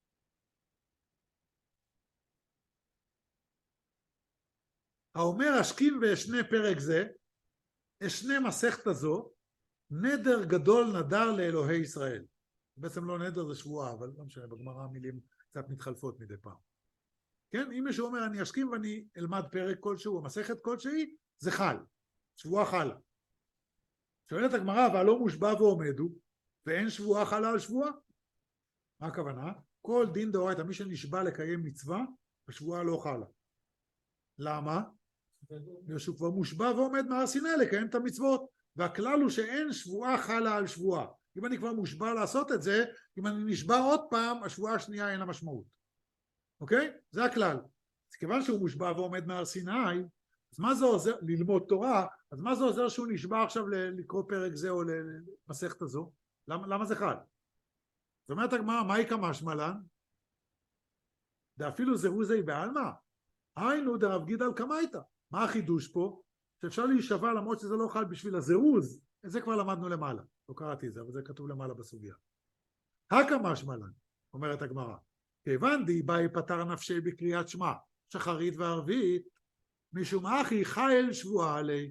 האומר השכים ואשנה פרק זה, אשנה מסכת הזו, נדר גדול נדר לאלוהי ישראל. בעצם לא נדר, זה שבועה, אבל לא משנה, בגמרא המילים קצת מתחלפות מדי פעם. כן, אם מישהו אומר אני אשכים ואני אלמד פרק כלשהו או מסכת כלשהי, זה חל, שבועה חלה. שואלת הגמרא, והלא מושבע ועומדו, ואין שבועה חלה על שבועה? מה הכוונה? כל דין דאורייתא, מי שנשבע לקיים מצווה, השבועה לא חלה. למה? שהוא כבר מושבע ועומד מהר סיני לקיים את המצוות, והכלל הוא שאין שבועה חלה על שבועה. אם אני כבר מושבע לעשות את זה, אם אני נשבע עוד פעם, השבועה השנייה אין לה משמעות. אוקיי? זה הכלל. אז כיוון שהוא מושבע ועומד מהר סיני, אז מה זה עוזר ללמוד תורה? אז מה זה עוזר שהוא נשבע עכשיו לקרוא פרק זה או למסכת הזו? למה זה חל? זאת אומרת הגמרא, מה יקא משמע לן? דאפילו זירוזי בעלמא, היינו דרב גידא קמייתא. מה החידוש פה? שאפשר להישבע למרות שזה לא חל בשביל הזירוז, את זה כבר למדנו למעלה, לא קראתי את זה, אבל זה כתוב למעלה בסוגיה. הקא משמע לן, אומרת הגמרא, כיוון דאיבאי פטר נפשי בקריאת שמע, שחרית וערבית, משום אחי חייל שבועה עלי.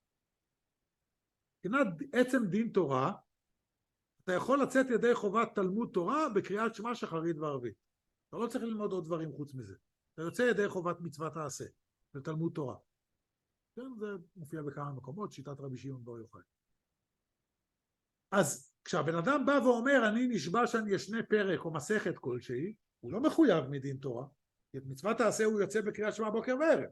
מבחינת עצם דין תורה, אתה יכול לצאת ידי חובת תלמוד תורה בקריאת שמע, שחרית וערבית. אתה לא צריך ללמוד עוד דברים חוץ מזה. אתה יוצא ידי חובת מצוות העשה, בתלמוד תורה. כן, זה מופיע בכמה מקומות, שיטת רבי שמעון בר יוחאי. אז כשהבן אדם בא ואומר, אני נשבע שאני אשנה פרק או מסכת כלשהי, הוא לא מחויב מדין תורה, כי את מצוות העשה הוא יוצא בקריאת שמע בוקר וערב.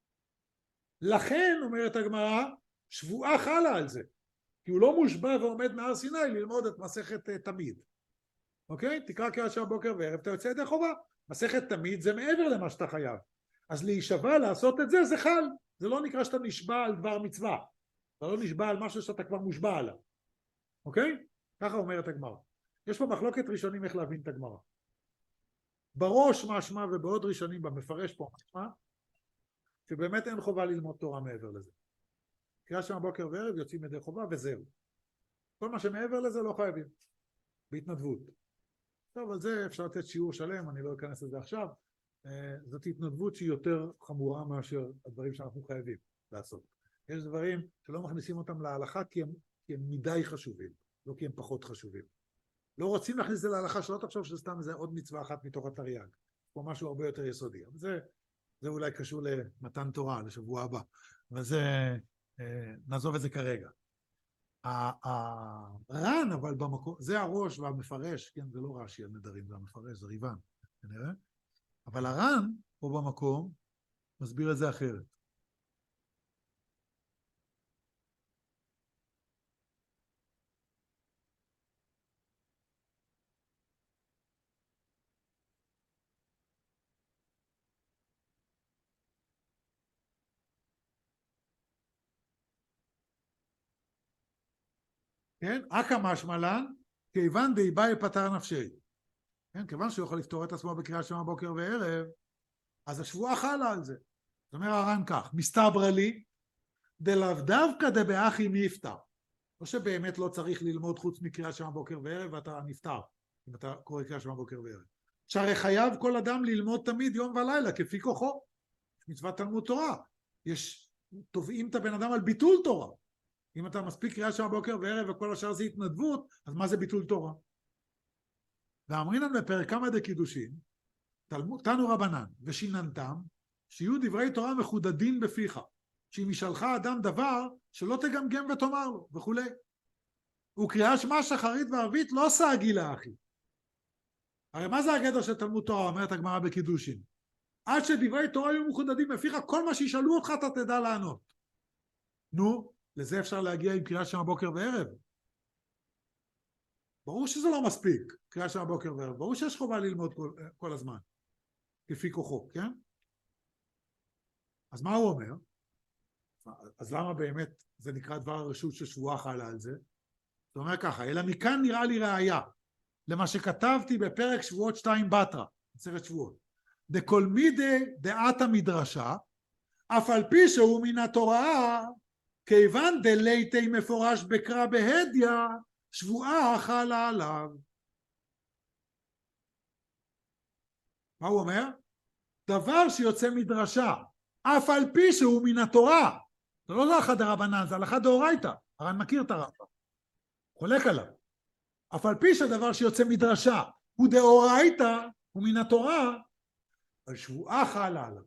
לכן, אומרת הגמרא, שבועה חלה על זה, כי הוא לא מושבע ועומד מהר סיני ללמוד את מסכת תמיד. אוקיי? תקרא קריאת שמע בוקר וערב, אתה יוצא ידי חובה. מסכת תמיד זה מעבר למה שאתה חייב. אז להישבע לעשות את זה, זה חל. זה לא נקרא שאתה נשבע על דבר מצווה. אתה לא נשבע על משהו שאתה כבר מושבע עליו. אוקיי? ככה אומרת הגמרא. יש פה מחלוקת ראשונים איך להבין את הגמרא. בראש משמע ובעוד ראשונים במפרש פה משמע, שבאמת אין חובה ללמוד תורה מעבר לזה. קריאת שמע בוקר וערב יוצאים ידי חובה וזהו. כל מה שמעבר לזה לא חייבים. בהתנדבות. טוב, על זה אפשר לתת שיעור שלם, אני לא אכנס לזה עכשיו. זאת התנדבות שהיא יותר חמורה מאשר הדברים שאנחנו חייבים לעשות. יש דברים שלא מכניסים אותם להלכה כי הם מדי חשובים, לא כי הם פחות חשובים. לא רוצים להכניס את זה להלכה, שלא תחשוב שסתם זה עוד מצווה אחת מתוך התרי"ג. פה משהו הרבה יותר יסודי. אבל זה אולי קשור למתן תורה, לשבוע הבא. אבל נעזוב את זה כרגע. הר"ן, אבל במקום, זה הראש והמפרש, כן, זה לא רש"י על נדרים, זה המפרש, זה ריבן, כנראה. אבל הר"ן, פה במקום, מסביר את זה אחרת. כן, אקא משמע לן, כיוון דאיבאי פטר נפשי. כן, כיוון שהוא יכול לפתור את עצמו בקריאת שמע בוקר וערב, אז השבועה חלה על זה. זאת אומרת הר"ן כך, מסתברא לי, דלאו דווקא דבאחי נפטר. לא שבאמת לא צריך ללמוד חוץ מקריאת שמע בוקר וערב, ואתה נפטר, אם אתה קורא קריאת שמע בוקר וערב. שהרי חייב כל אדם ללמוד תמיד יום ולילה, כפי כוחו. מצוות תלמוד תורה. תובעים את הבן אדם על ביטול תורה. אם אתה מספיק קריאת שמע בוקר וערב וכל השאר זה התנדבות, אז מה זה ביטול תורה? ואמרינן בפרק כמה דקידושין, תנו רבנן ושיננתם, שיהיו דברי תורה מחודדים בפיך, שאם ישאלך אדם דבר, שלא תגמגם ותאמר לו, וכולי. וקריאה שמע שחרית וערבית לא סעגילה אחי. הרי מה זה הגדר של תלמוד תורה, אומרת הגמרא בקידושין? עד שדברי תורה יהיו מחודדים בפיך, כל מה שישאלו אותך אתה תדע לענות. נו, לזה אפשר להגיע עם קריאה שם בוקר וערב. ברור שזה לא מספיק, קריאה שם בוקר וערב. ברור שיש חובה ללמוד כל הזמן, כפי כוחו, כן? אז מה הוא אומר? אז למה באמת זה נקרא דבר הרשות ששבועה חלה על זה? זאת אומרת ככה, אלא מכאן נראה לי ראיה למה שכתבתי בפרק שבועות 2 בתרא, בסרט שבועות. דכל מידי דעת המדרשה, אף על פי שהוא מן התורה, כיוון דליתי מפורש בקרא בהדיא, שבועה חלה עליו. מה הוא אומר? דבר שיוצא מדרשה, אף על פי שהוא מן התורה. זה לא הלכה דרבנן, זה הלכה דאורייתא. הר"ן מכיר את הרמב"ם, חולק עליו. אף על פי שהדבר שיוצא מדרשה הוא דאורייתא, הוא מן התורה, אבל שבועה חלה עליו.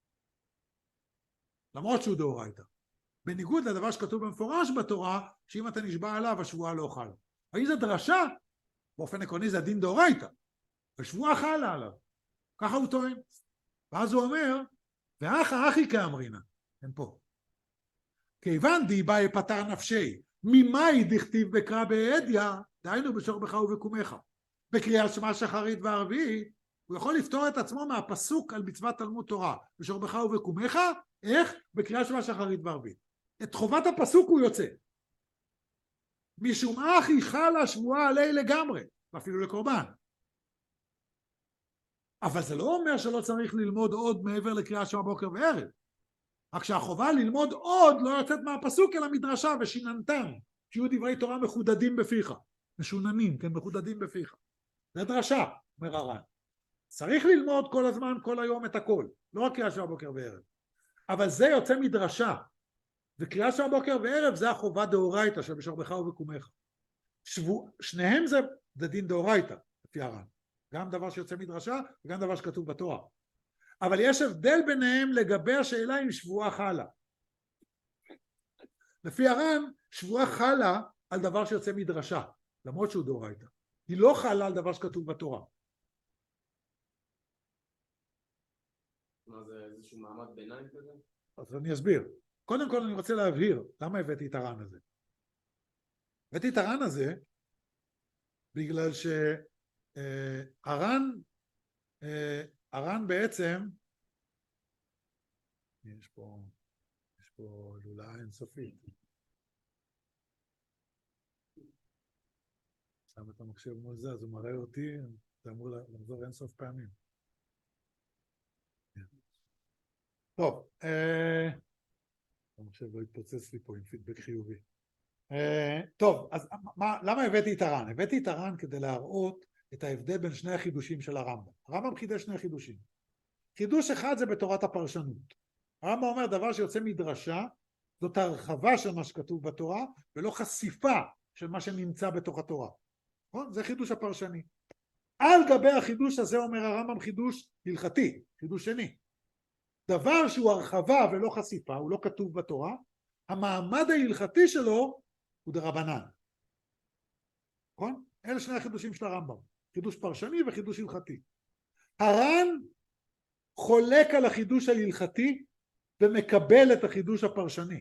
למרות שהוא דאורייתא. בניגוד לדבר שכתוב במפורש בתורה, שאם אתה נשבע עליו, השבועה לא חלה. האם זה דרשה? באופן עקרוני זה הדין דאורייתא. השבועה חלה עליו. ככה הוא טוען. ואז הוא אומר, ואחא אחי כאמרינה. הם פה. כיוון דיבאי פטר נפשי, ממאי דכתיב בקרא בהדיא, דהיינו בשוכבך ובקומך. בקריאת שמע שחרית וערבית, הוא יכול לפתור את עצמו מהפסוק על מצוות תלמוד תורה, בשוכבך ובקומך, איך? בקריאת שמע שחרית וערבית. את חובת הפסוק הוא יוצא. משום אחי חלה שבועה עלי לגמרי, ואפילו לקורבן. אבל זה לא אומר שלא צריך ללמוד עוד מעבר לקריאת שמע בוקר וערב. רק שהחובה ללמוד עוד לא יוצאת מהפסוק אלא מדרשה ושיננתם, שיהיו דברי תורה מחודדים בפיך, משוננים, כן, מחודדים בפיך. זה דרשה, אומר הר"ן. צריך ללמוד כל הזמן, כל היום את הכל, לא רק קריאת שמע בוקר וערב. אבל זה יוצא מדרשה, וקריאת שמע בוקר וערב זה החובה דאורייתא של בשוכבך ובקומך. שניהם זה דין דאורייתא, לפי הר"ן. גם דבר שיוצא מדרשה וגם דבר שכתוב בתורה. אבל יש הבדל ביניהם לגבי השאלה אם שבועה חלה. לפי הר"ן, שבועה חלה על דבר שיוצא מדרשה, למרות שהוא דאורייתא. היא לא חלה על דבר שכתוב בתורה. מה זה, איזשהו מעמד ביניים כזה? אז אני אסביר. קודם כל אני רוצה להבהיר למה הבאתי את הר"ן הזה. הבאתי את הר"ן הזה בגלל הר"ן בעצם, יש פה לולאה אינסופית. שם את המחשב מול זה, אז הוא מראה אותי, זה אמור לחזור אינסוף פעמים. טוב, המחשב לא התפוצץ לי פה עם פידבק חיובי. טוב, אז למה הבאתי את הר"ן? הבאתי את הר"ן כדי להראות את ההבדל בין שני החידושים של הרמב"ם. הרמב"ם חידש שני חידושים. חידוש אחד זה בתורת הפרשנות. הרמב"ם אומר דבר שיוצא מדרשה, זאת הרחבה של מה שכתוב בתורה, ולא חשיפה של מה שנמצא בתוך התורה. זה חידוש הפרשני. על גבי החידוש הזה אומר הרמב"ם חידוש הלכתי, חידוש שני. דבר שהוא הרחבה ולא חשיפה, הוא לא כתוב בתורה, המעמד ההלכתי שלו הוא דרבנן. נכון? אלה שני החידושים של הרמב"ם, חידוש פרשני וחידוש הלכתי. הר"ן חולק על החידוש ההלכתי ומקבל את החידוש הפרשני.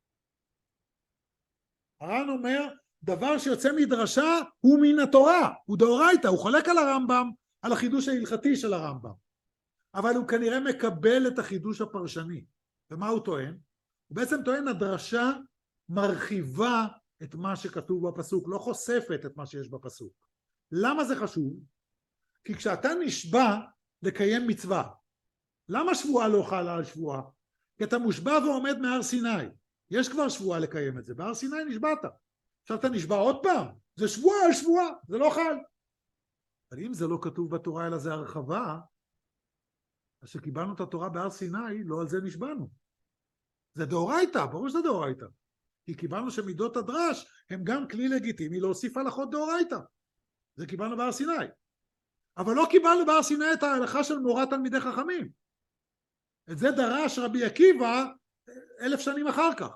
הר"ן אומר, דבר שיוצא מדרשה הוא מן התורה, הוא דאורייתא, הוא חולק על הרמב"ם, על החידוש ההלכתי של הרמב"ם. אבל הוא כנראה מקבל את החידוש הפרשני. ומה הוא טוען? הוא בעצם טוען, הדרשה מרחיבה את מה שכתוב בפסוק, לא חושפת את מה שיש בפסוק. למה זה חשוב? כי כשאתה נשבע לקיים מצווה, למה שבועה לא חלה על שבועה? כי אתה מושבע ועומד מהר סיני. יש כבר שבועה לקיים את זה, בהר סיני נשבעת. עכשיו אתה נשבע עוד פעם, זה שבועה על שבועה, זה לא חל. אבל אם זה לא כתוב בתורה אלא זה הרחבה, אז שקיבלנו את התורה בהר סיני, לא על זה נשבענו. זה דאורייתא, ברור שזה דאורייתא. כי קיבלנו שמידות הדרש הם גם כלי לגיטימי להוסיף הלכות דאורייתא. זה קיבלנו בהר סיני. אבל לא קיבלנו בהר סיני את ההלכה של מורת תלמידי חכמים. את זה דרש רבי עקיבא 1000 שנים אחר כך.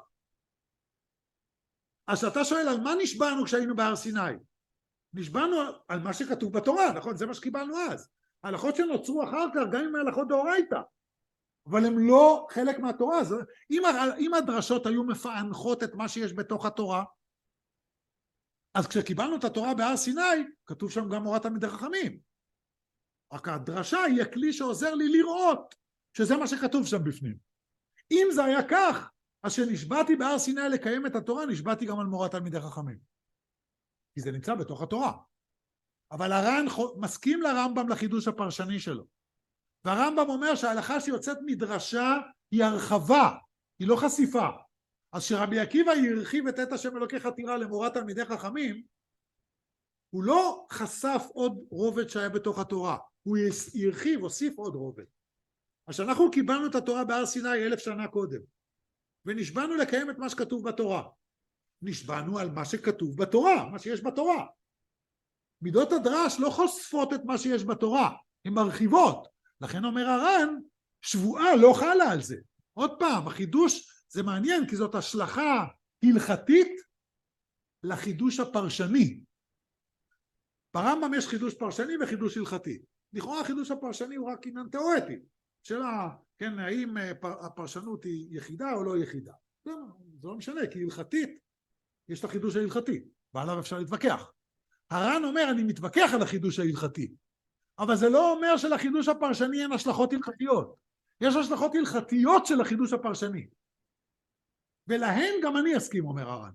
אז אתה שואל על מה נשבענו כשהיינו בהר סיני? נשבענו על מה שכתוב בתורה, נכון? זה מה שקיבלנו אז. ההלכות שנוצרו אחר כך גם עם ההלכות דאורייתא. אבל הם לא חלק מהתורה. אם הדרשות היו מפענחות את מה שיש בתוך התורה, אז כשקיבלנו את התורה בהר סיני, כתוב שם גם מורת תלמידי חכמים. רק הדרשה היא הכלי שעוזר לי לראות שזה מה שכתוב שם בפנים. אם זה היה כך, אז שנשבעתי בהר סיני לקיים את התורה, נשבעתי גם על מורת תלמידי חכמים. כי זה נמצא בתוך התורה. אבל הר"ן מסכים לרמב"ם לחידוש הפרשני שלו. והרמב"ם אומר שההלכה שיוצאת מדרשה היא הרחבה, היא לא חשיפה. אז שרבי עקיבא הרחיב את עת השם אלוקי חתירה למורת תלמידי חכמים, הוא לא חשף עוד רובד שהיה בתוך התורה, הוא הרחיב, הוסיף עוד רובד. אז שאנחנו קיבלנו את התורה בהר סיני 1000 שנה קודם, ונשבענו לקיים את מה שכתוב בתורה. נשבענו על מה שכתוב בתורה, מה שיש בתורה. מידות הדרש לא חושפות את מה שיש בתורה, הן מרחיבות. לכן אומר הר"ן, שבועה לא חלה על זה. עוד פעם, החידוש זה מעניין, כי זאת השלכה הלכתית לחידוש הפרשני. ברמב"ם יש חידוש פרשני וחידוש הלכתי. לכאורה החידוש הפרשני הוא רק עניין תיאורטי. שאלה, כן, האם הפרשנות היא יחידה או לא יחידה. זה לא משנה, כי הלכתית יש את החידוש ההלכתי, ועליו אפשר להתווכח. הר"ן אומר, אני מתווכח על החידוש ההלכתי, אבל זה לא אומר שלחידוש הפרשני אין השלכות הלכתיות. יש השלכות הלכתיות של החידוש הפרשני. ולהן גם אני אסכים, אומר הר"ן.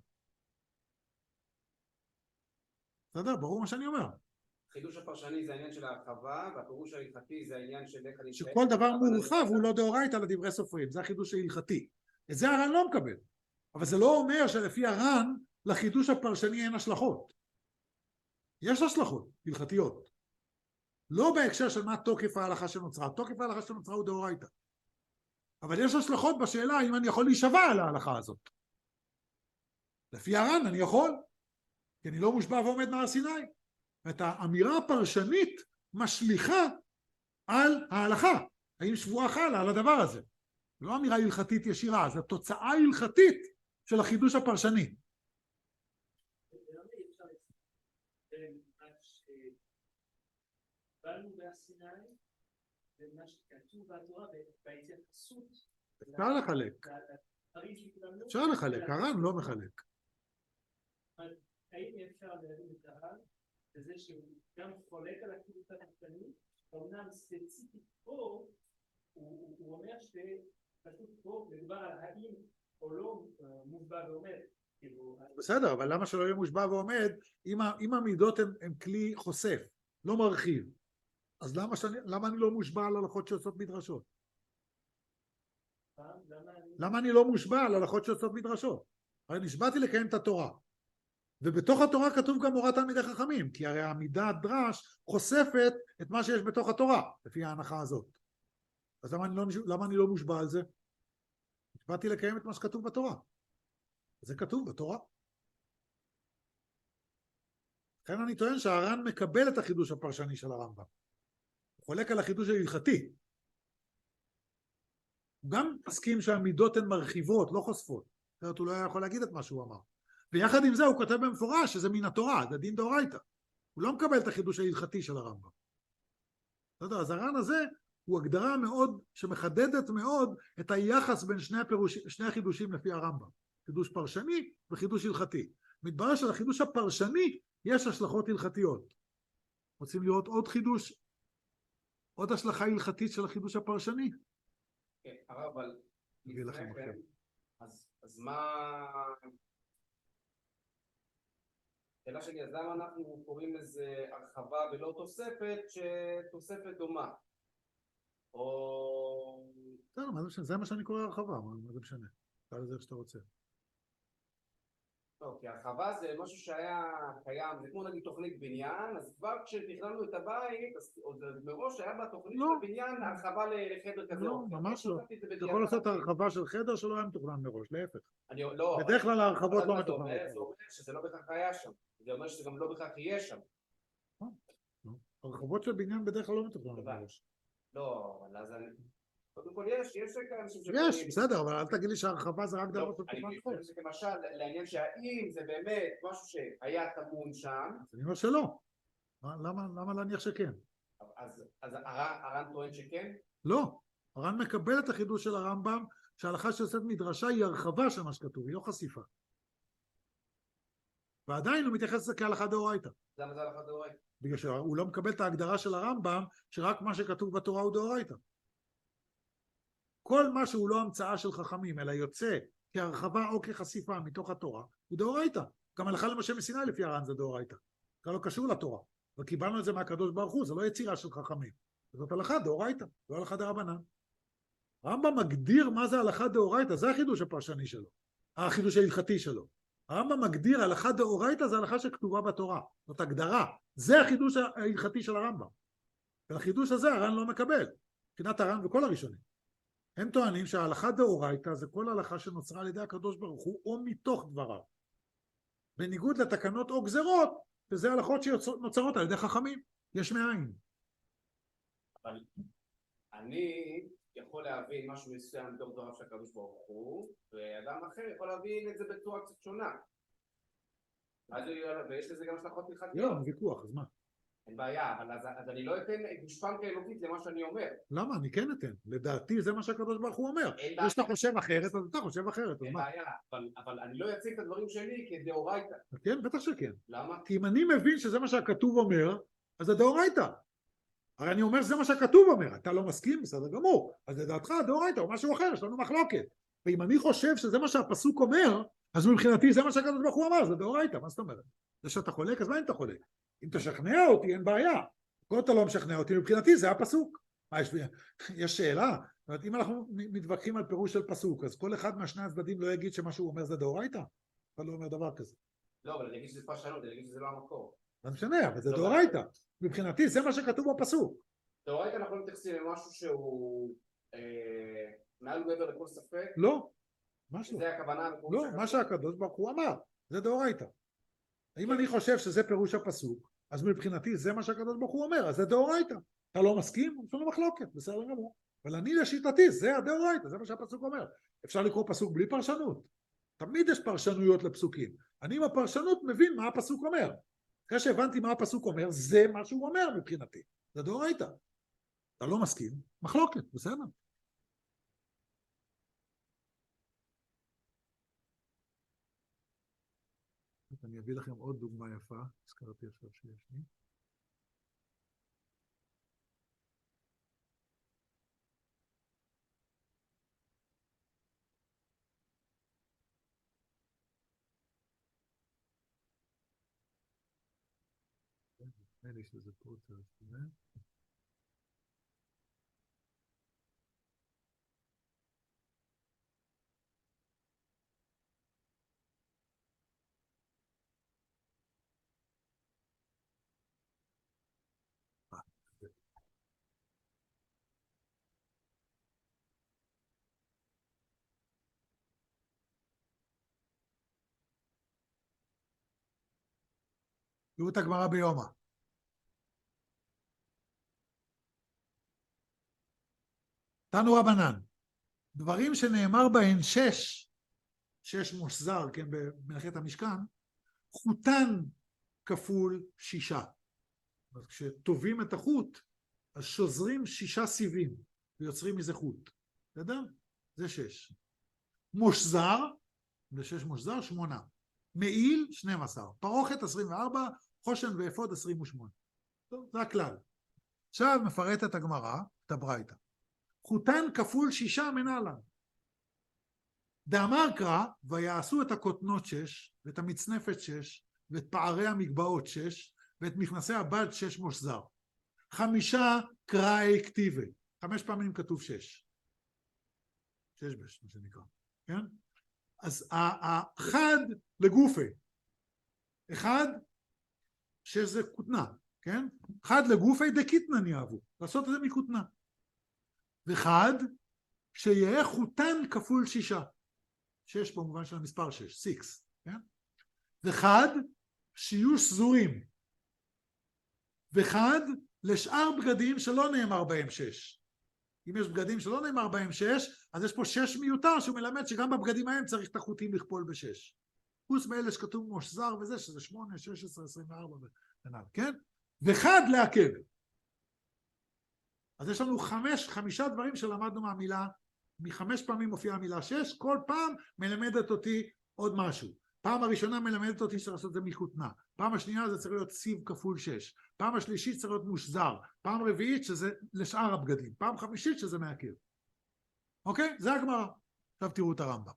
בסדר, ברור מה שאני אומר. החידוש הפרשני זה העניין של ההרחבה, והפירוש ההלכתי זה העניין של איך אני... שכל דבר מורחב הוא לא דאורייתא לדברי סופרים, זה החידוש ההלכתי. את זה הר"ן לא מקבל. אבל זה לא אומר שלפי הר"ן לחידוש הפרשני אין השלכות. יש השלכות הלכתיות. לא בהקשר של מה תוקף ההלכה שנוצרה. תוקף ההלכה שנוצרה הוא דאורייתא. אבל יש השלכות בשאלה אם אני יכול להישבע על ההלכה הזאת. לפי הר"ן אני יכול, כי אני לא מושבע ועומד מהר סיני. את האמירה הפרשנית משליכה על ההלכה. האם שבועה חלה על הדבר הזה? לא אמירה הלכתית ישירה, זו תוצאה הלכתית של החידוש הפרשני. באנו מהסיני, ומה שכתוב בתורה, בהתייחסות. אפשר לחלק. אפשר לחלק, הר"ן לא מחלק. האם אפשר להבין את הר"ן, בזה שהוא גם חולק על החידוש הפרשני, אומנם ספציפית פה, הוא אומר שפשוט פה מדובר על האם או לא מושבע ועומד. בסדר, אבל למה שלא יהיה מושבע ועומד, אם המידות הן כלי חושף, לא מרחיב, אז למה אני לא מושבע על הלכות שיוצאות מדרשות? למה אני לא מושבע על הלכות שיוצאות מדרשות? הרי נשבעתי לקיים את התורה, ובתוך התורה כתוב גם מורת תלמידי חכמים, כי הרי המידת דרש חושפת את מה שיש בתוך התורה, לפי ההנחה הזאת. אז למה אני לא מושבע על זה? נשבעתי לקיים את מה שכתוב בתורה. זה כתוב בתורה. לכן אני טוען שהר"ן מקבל את החידוש הפרשני של הרמב"ם. הוא חולק על החידוש ההלכתי. הוא גם מסכים שהמידות הן מרחיבות, לא חושפות. אחרת הוא לא היה יכול להגיד את מה שהוא אמר. ויחד עם זה הוא כותב במפורש שזה מן התורה, זה דין דאורייתא. הוא לא מקבל את החידוש ההלכתי של הרמב"ם. אז הר"ן הזה הוא הגדרה מאוד, שמחדדת מאוד את היחס בין שני החידושים לפי הרמב"ם. חידוש פרשני וחידוש הלכתי. מתברר שלחידוש הפרשני יש השלכות הלכתיות. רוצים לראות עוד חידוש, עוד השלכה הלכתית של החידוש הפרשני? כן, אבל אז מה... שאלה שלי, אז למה אנחנו קוראים לזה הרחבה ולא תוספת שתוספת דומה? או... זה מה שאני קורא הרחבה, מה זה משנה? תראה לזה איך שאתה רוצה. לא, כי הרחבה זה משהו שהיה קיים, זה כמו נגיד תוכנית בניין, אז כבר כשתכננו את הבית, אז מראש היה בתוכנית של הבניין הרחבה לחדר כזה. לא, ממש לא. אתה יכול לעשות הרחבה של חדר שלא היה מתוכנן מראש, להפך. לא. בדרך כלל ההרחבות לא מתוכננות. זה אומר שזה לא בכך היה שם. זה אומר שזה גם לא בכך יהיה שם. הרחבות של בניין בדרך כלל לא מתוכננות מראש. לא, אבל אז אני... קודם כל יש, בסדר, אבל אל תגיד לי שהרחבה זה רק דבר של תוכנן אני חושב שכמשל, לעניין שהאם זה באמת משהו שהיה טמון שם... אני אומר שלא. למה להניח שכן? אז הר"ן טוען שכן? לא. הר"ן מקבל את החידוש של הרמב"ם, שההלכה שיוצאת מדרשה היא הרחבה של מה שכתוב, היא לא חשיפה. ועדיין הוא מתייחס לזה כהלכה דאורייתא. למה זה הלכה דאורייתא? בגלל שהוא לא מקבל את ההגדרה של הרמב"ם, שרק מה שכתוב בתורה הוא דאורייתא. כל מה שהוא לא המצאה של חכמים, אלא יוצא כהרחבה או כחשיפה מתוך התורה, הוא דאורייתא. גם הלכה למשה מסיני לפי הר"ן זה דאורייתא. זה לא קשור לתורה. וקיבלנו את זה מהקדוש ברוך הוא, זה לא יצירה של חכמים. זאת הלכה דאורייתא, לא הלכה דרבנן. הרמב"ם מגדיר מה זה הלכה דאורייתא, זה החידוש הפרשני שלו, החידוש ההלכתי שלו. הרמב"ם מגדיר הלכה דאורייתא זה הלכה שכתובה בתורה, זאת הגדרה, זה החידוש ההלכתי של הרמב"ם. ולחידוש הזה הר"ן לא מקבל, מבחינת הר"ן וכל הראשונים. הם טוענים שההלכה דאורייתא זה כל הלכה שנוצרה על ידי הקדוש ברוך הוא או מתוך דבריו. בניגוד לתקנות או גזרות, וזה הלכות שנוצרות על ידי חכמים, יש מאין. אבל אני יכול להבין משהו מסוים מתוך דבריו של הקדוש ברוך הוא, ואדם אחר יכול להבין את זה בצורה קצת שונה. ויש לזה גם השלכות הלכתיות. לא, ויכוח, אז מה? אין בעיה, אבל אז אני לא אתן גושפנקה אלוקית למה שאני אומר. למה? אני כן אתן. לדעתי זה מה שהקדוש ברוך הוא אומר. אם שאתה חושב אחרת, אז אתה חושב אחרת. אין בעיה, אבל אני לא אציג את הדברים שלי כדאורייתא. כן, בטח שכן. למה? כי אם אני מבין שזה מה שהכתוב אומר, אז זה דאורייתא. הרי אני אומר שזה מה שהכתוב אומר, אתה לא מסכים, בסדר גמור. אז לדעתך דאורייתא או משהו אחר, יש לנו מחלוקת. ואם אני חושב שזה מה שהפסוק אומר, אז מבחינתי זה מה שהקדוש ברוך הוא אמר, זה דאורייתא. מה זאת אומרת? זה שאתה חולק, אז מה אם אתה חולק? אם תשכנע אותי, אין בעיה. כל אתה לא משכנע אותי, מבחינתי זה הפסוק. יש שאלה, זאת אומרת, אם אנחנו מתווכחים על פירוש של פסוק, אז כל אחד מהשני הצדדים לא יגיד שמה שהוא אומר זה דאורייתא? אתה לא אומר דבר כזה. לא, אבל אני אגיד שזה פרשנות, אני אגיד שזה לא המקור. זה משנה, אבל זה דאורייתא. מבחינתי זה מה שכתוב בפסוק. דאורייתא אנחנו מתייחסים למשהו שהוא מעל ומעבר לכל ספק. לא, משהו. זה הכוונה. לא, מה שהקדוש ברוך הוא אמר, זה דאורייתא. אם אני חושב שזה פירוש הפסוק, אז מבחינתי זה מה שהקדוש ברוך הוא אומר, אז זה דאורייתא. אתה לא מסכים? יש לנו מחלוקת, בסדר גמור. אבל אני לשיטתי, זה הדאורייתא, זה מה שהפסוק אומר. אפשר לקרוא פסוק בלי פרשנות. תמיד יש פרשנויות לפסוקים. אני עם הפרשנות מבין מה הפסוק אומר. אחרי שהבנתי מה הפסוק אומר, זה מה שהוא אומר מבחינתי. זה דאורייתא. אתה לא מסכים? מחלוקת, בסדר. אני אביא לכם עוד דוגמה יפה, הזכרתי עכשיו שיש לי. נדמה לי שזה פה צריך לזה. תראו את הגמרא ביומא. תנו רבנן, דברים שנאמר בהן שש מושזר, כן, במלאכת המשכן, חוטן כפול 6. כשטובים את החוט, אז שוזרים 6 סיבים, ויוצרים מזה חוט. בסדר? זה 6. מושזר, זה 6 מושזר, 8. מעיל, 12. פרוכת, 24. חושן ואפוד, 28. טוב, זה הכלל. עכשיו מפרטת הגמרא, את הברייתא. חוטן כפול 6 מנהלן. דאמר קרא, ויעשו את הכותנות 6, ואת המצנפת 6, ואת פערי המגבעות 6, ואת מפנסי הבד 6 מושזר. 5 קראי כתיבי. 5 פעמים כתוב 6. 6 בש, מה שנקרא. כן? אז החד לגופי. 1, 6 זה כותנה. כן? חד לגופי דקיתנן יאהבו. לעשות את זה מכותנה. וחד, שיהיה חוטן כפול 6. 6 במובן של המספר 6, 6. כן? וחד, שיהיו שזורים. וחד, לשאר בגדים שלא נאמר בהם 6. אם יש בגדים שלא נאמר בהם 6, אז יש פה 6 מיותר, שהוא מלמד שגם בבגדים ההם צריך את החוטים לכפול ב6. חוץ מאלה שכתוב מושזר וזה, שזה 8, 16, 24 וכן? וחד לעכב. אז יש לנו 5 דברים שלמדנו מהמילה, מ5 פעמים מופיעה המילה 6, כל פעם מלמדת אותי עוד משהו. פעם הראשונה מלמדת אותי שצריך לעשות את זה מכותנה, פעם השנייה זה צריך להיות סיב כפול 6, פעם השלישית צריך להיות מושזר, פעם רביעית שזה לשאר הבגדים, פעם חמישית שזה מעכב. אוקיי? זה הגמרא. עכשיו תראו את הרמב"ם.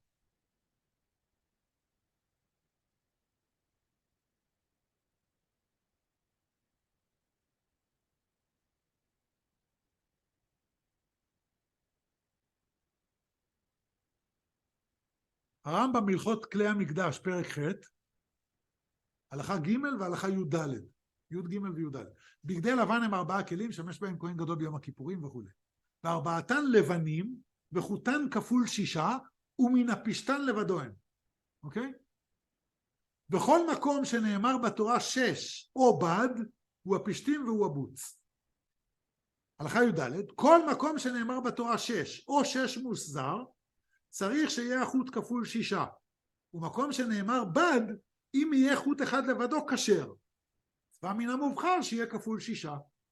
הרמב"ם בהלכות כלי המקדש, פרק ח', הלכה ג' והלכה י"ד, י"ג וי"ד. בגדי לבן הם 4 כלים, שמש בהם כהן גדול ביום הכיפורים וכו'. וארבעתן לבנים, וחוטן כפול 6, ומן הפשתן לבדו הם. אוקיי? בכל מקום שנאמר בתורה 6 או בד, הוא הפשתים והוא הבוץ. הלכה י"ד, כל מקום שנאמר בתורה 6 או 6 מוסזר, צריך שיהיה החוט כפול 6. ומקום שנאמר בד, אם יהיה חוט אחד לבדו כשר. והמן המובחר שיהיה כפול 6.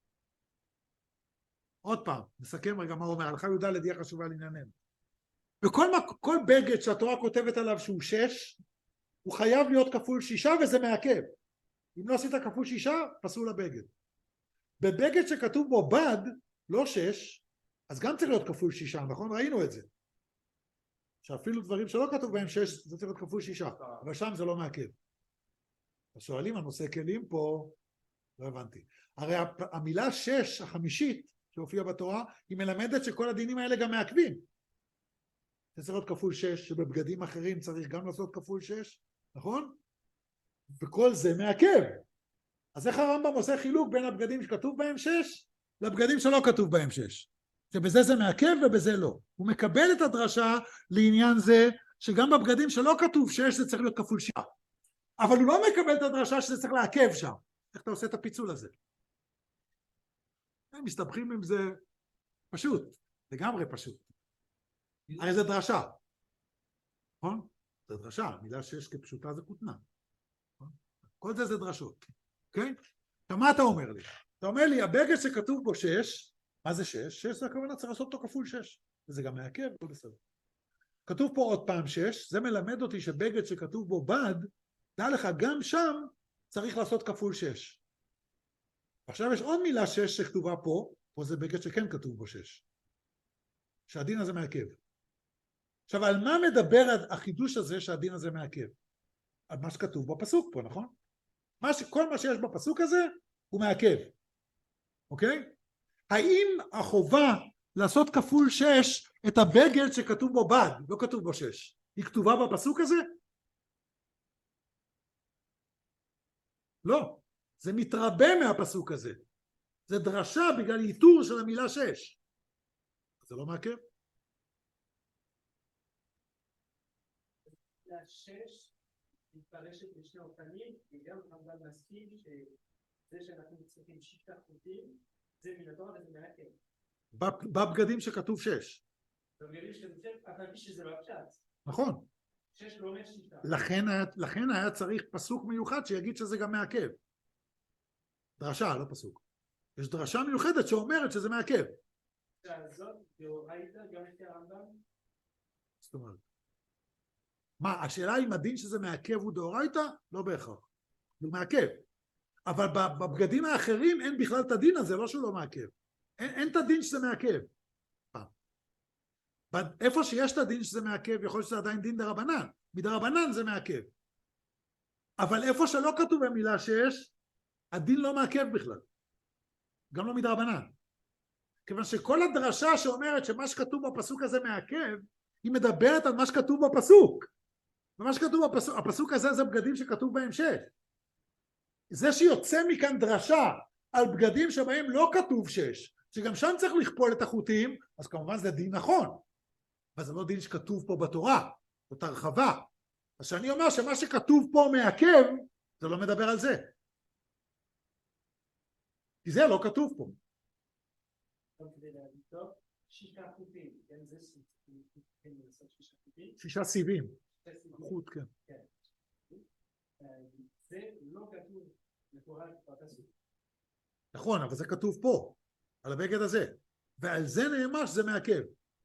עוד פעם, נסכם רגע מה הוא אומר, הלכה י"ד יהיה חשובה לענייננו. וכל בגד שהתורה כותבת עליו שהוא 6, הוא חייב להיות כפול 6 וזה מעכב. אם לא עשית כפול 6, פסול הבגד. בבגד שכתוב בו בד, לא 6, אז גם צריך להיות כפול 6, נכון? ראינו את זה. שאפילו דברים שלא כתוב בהם 6, זה צריך להיות כפול 6, אבל שם זה לא מעכב. השואלים, הנושא כלים פה, לא הבנתי. הרי המילה 6, החמישית, שהופיעה בתורה, היא מלמדת שכל הדינים האלה גם מעכבים. זה צריך להיות כפול 6, שבבגדים אחרים צריך גם לעשות כפול 6, נכון? וכל זה מעכב. אז איך הרמב"ם עושה חילוק בין הבגדים שכתוב בהם 6, לבגדים שלא כתוב בהם 6? שבזה זה מעכב ובזה לא. הוא מקבל את הדרשה לעניין זה, שגם בבגדים שלא כתוב 6 זה צריך להיות כפול 6. אבל הוא לא מקבל את הדרשה שזה צריך לעכב שם. איך אתה עושה את הפיצול הזה? הם מסתבכים עם זה פשוט, לגמרי פשוט. הרי זה דרשה. נכון? זה דרשה, מילה 6 כפשוטה זה כותנה. כל זה דרשות. אוקיי? עכשיו מה אתה אומר לי? אתה אומר לי, הבגד שכתוב בו 6, מה זה 6? 6 זה הכוונה, צריך לעשות אותו כפול 6. וזה גם מעכב, לא בסדר. כתוב פה עוד פעם 6, זה מלמד אותי שבגד שכתוב בו בד, דע לך, גם שם צריך לעשות כפול 6. עכשיו יש עוד מילה 6 שכתובה פה, פה זה בגד שכן כתוב בו 6. שהדין הזה מעכב. עכשיו, על מה מדבר החידוש הזה שהדין הזה מעכב? על מה שכתוב בפסוק פה, נכון? כל מה שיש בפסוק הזה הוא מעכב. אוקיי? האם החובה לעשות כפול 6 את הבגד שכתוב בו בד, לא כתוב בו 6, היא כתובה בפסוק הזה? לא. זה מתרבה מהפסוק הזה. זה דרשה בגלל ייתור של המילה 6. זה לא מעכב? השש מתפרשת בשני אופנים, וגם רמב"ם מסכים שזה שאנחנו צריכים 6 חוטים, זה מן התורה וזה מעכב. בבגדים שכתוב 6. בבגדים שכתוב 6, אבל שזה לא הפשט. נכון. 6 לא אומר 6. לכן היה צריך פסוק מיוחד שיגיד שזה גם מעכב. דרשה, לא פסוק. יש דרשה מיוחדת שאומרת שזה מעכב. זאת, ראית גם את הרמב"ם? זאת אומרת. מה, השאלה אם הדין שזה מעכב הוא דאורייתא? לא בהכרח. הוא מעכב. אבל בבגדים האחרים אין בכלל את הדין הזה, לא שהוא לא מעכב. אין את הדין שזה מעכב. איפה שיש את הדין שזה מעכב, יכול להיות שזה עדיין דין דרבנן. מדרבנן זה מעכב. אבל איפה שלא כתוב במילה 6, הדין לא מעכב בכלל. גם לא מדרבנן. כיוון שכל הדרשה שאומרת שמה שכתוב בפסוק הזה מעכב, היא מדברת על מה שכתוב בפסוק. ומה שכתוב בפסוק הזה זה בגדים שכתוב בהם 6. זה שיוצא מכאן דרשה על בגדים שבהם לא כתוב 6, שגם שם צריך לכפול את החוטים, אז כמובן זה דין נכון. אבל זה לא דין שכתוב פה בתורה, זאת הרחבה. אז שאני אומר שמה שכתוב פה מעכב, זה לא מדבר על זה. כי זה לא כתוב פה. 6 חוטים, כן, זה 6 סיבים. חוט, כן. זה לא כתוב בתורה בפסוק. נכון, אבל זה כתוב פה, על הבגד הזה. ועל זה נאמר שזה מעכב.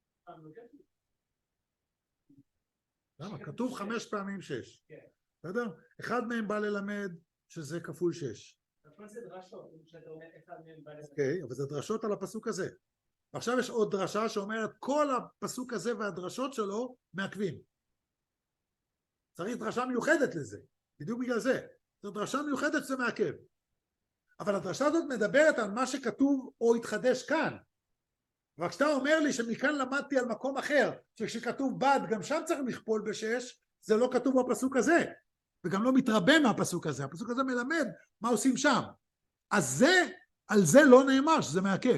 למה? כתוב 5 פעמים 6. בסדר? אחד מהם בא ללמד שזה כפול 6. אבל זה דרשות, כשאתה אומר אחד מהם בא ללמד. אוקיי, אבל זה דרשות על הפסוק הזה. ועכשיו יש עוד דרשה שאומרת כל הפסוק הזה והדרשות שלו מעכבים. צריך דרשה מיוחדת לזה, בדיוק בגלל זה. זו דרשה מיוחדת שזה מעכב. אבל הדרשה הזאת מדברת על מה שכתוב או התחדש כאן. רק כשאתה אומר לי שמכאן למדתי על מקום אחר, שכשכתוב בד גם שם צריך לכפול ב6, זה לא כתוב בפסוק הזה, וגם לא מתרבה מהפסוק הזה. הפסוק הזה מלמד מה עושים שם. אז זה, על זה לא נאמר שזה מעכב.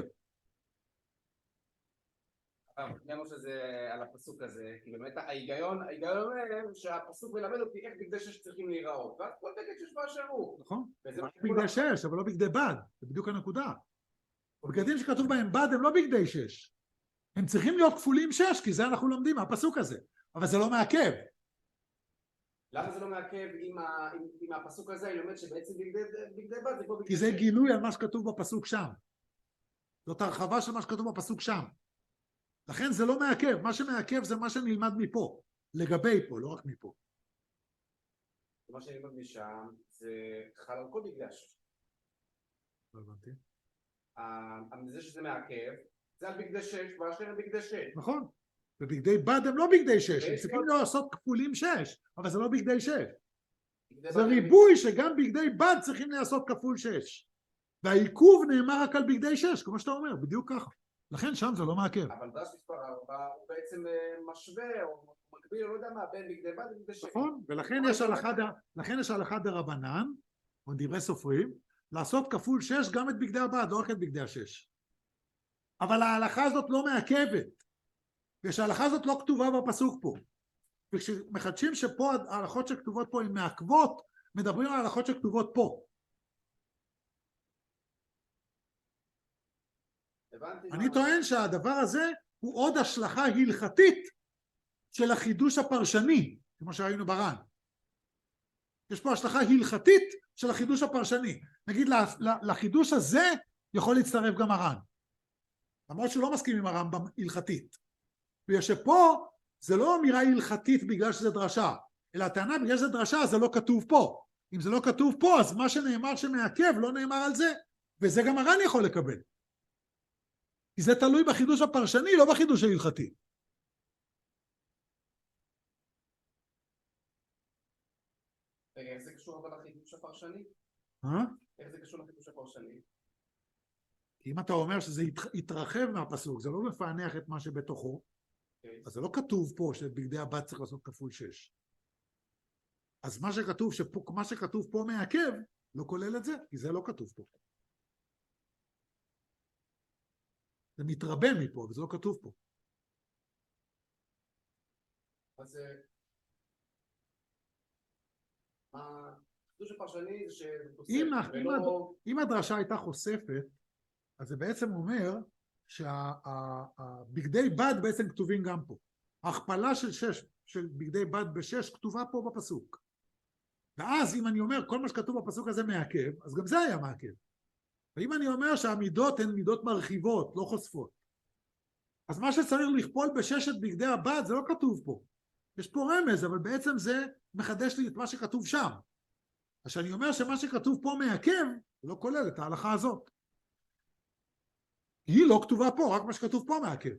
כמו שזה על הפסוק הזה, כי באמת ההיגיון אומר שהפסוק מלמד אותי איך בגדי 6 צריכים להיראות, ואז כל בגד 6 באשר הוא. נכון, בגדי 6, אבל לא בגדי בד, זה בדיוק הנקודה. הבגדים שכתוב בהם בד הם לא בגדי 6, הם צריכים להיות כפולים 6, כי זה אנחנו לומדים מהפסוק הזה, אבל זה לא מעכב. למה זה לא מעכב עם הפסוק הזה? אני לומד שבעצם בגדי בד זה כמו בגדי 6. כי זה גילוי על מה שכתוב בפסוק שם. זאת הרחבה של מה שכתוב בפסוק שם. לכן זה לא מעכב, מה שמעכב זה מה שנלמד מפה, לגבי פה, לא רק מפה. מה שנלמד משם זה חל על כל בגדי 6. לא הבנתי. זה שזה מעכב, זה על בגדי 6 באשר על בגדי 6. נכון, ובגדי בד הם לא בגדי 6, הם צריכים לעשות כפולים 6, אבל זה לא בגדי 6. זה ריבוי שגם בגדי בד צריכים לעשות כפול 6. והעיכוב נאמר רק על בגדי 6, כמו שאתה אומר, בדיוק ככה. לכן שם זה לא מעכב. אבל דרש מספר 4 הוא בעצם משווה או מקביל, לא יודע מה, בין בגדי בד לבגדי 6. נכון, ולכן יש הלכה דרבנן, או דברי סופרים, לעשות כפול 6 גם את בגדי הבד, לא רק את בגדי 6. אבל ההלכה הזאת לא מעכבת, ושההלכה הזאת לא כתובה בפסוק פה. וכשמחדשים שפה ההלכות שכתובות פה הן מעכבות, מדברים על ההלכות שכתובות פה. אני טוען שהדבר הזה הוא עוד השלכה הלכתית של החידוש הפרשני, כמו שראינו בר"ן. יש פה השלכה הלכתית של החידוש הפרשני. נגיד לחידוש הזה יכול להצטרף גם הר"ן, למרות שהוא לא מסכים עם הר"מב"ם הלכתית. ושפה זה לא אמירה הלכתית בגלל שזה דרשה, אלא הטענה בגלל שזה דרשה זה לא כתוב פה. אם זה לא כתוב פה אז מה שנאמר שמעכב לא נאמר על זה, וזה גם הר"ן יכול לקבל. כי זה תלוי בחידוש הפרשני, לא בחידוש ההלכתי. איך זה קשור אבל לחידוש הפרשני? איך זה קשור לחידוש הפרשני? אם אתה אומר שזה יתרחב מהפסוק, זה לא מפענח את מה שבתוכו, אז זה לא כתוב פה שבגדי הבד צריך לעשות כפול 6. אז מה שכתוב פה מעכב, לא כולל את זה, כי זה לא כתוב פה. זה מתרבה מפה, וזה לא כתוב פה. אז החידוש הפרשני זה אם הדרשה הייתה חושפת, אז זה בעצם אומר שהבגדי בד בעצם כתובים גם פה. ההכפלה של בגדי בד ב6 כתובה פה בפסוק. ואז אם אני אומר כל מה שכתוב בפסוק הזה מעכב, אז גם זה היה מעכב. ואם אני אומר שהמידות הן מידות מרחיבות, לא חושפות, אז מה שצריך לכפול ב6 בגדי הבד זה לא כתוב פה. יש פה רמז, אבל בעצם זה מחדש לי את מה שכתוב שם. אז שאני אומר שמה שכתוב פה מעכב, זה לא כולל את ההלכה הזאת. היא לא כתובה פה, רק מה שכתוב פה מעכב.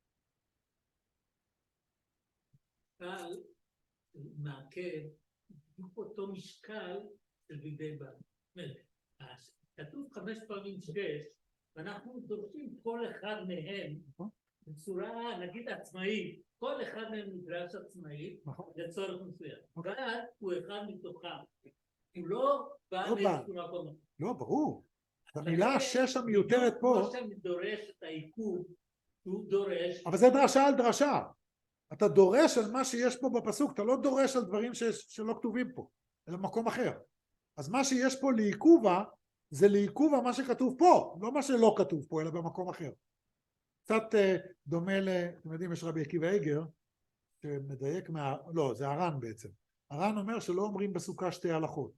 אבל מעכב, בדיוק אותו משקל של בגדי בד. כתוב 5 פעמים 6, ואנחנו דורשים כל אחד מהם בצורה נגיד עצמאית, כל אחד מהם נדרש עצמאית לצורך מסוים. אבל הוא אחד מתוכם. הוא לא בא בצורה פה. לא, ברור. המילה 6 המיותרת פה... כמו שאני דורש את העיכוב, הוא דורש... אבל זה דרשה על דרשה. אתה דורש על מה שיש פה בפסוק, אתה לא דורש על דברים שלא כתובים פה, אלא במקום אחר. אז מה שיש פה לעיכובה, זה לעיכובה מה שכתוב פה, לא מה שלא כתוב פה, אלא במקום אחר. קצת דומה אתם יודעים, יש רבי עקיבא איגר, שמדייק לא, זה הר"ן בעצם. הר"ן אומר שלא אומרים בסוכה 2 הלכות.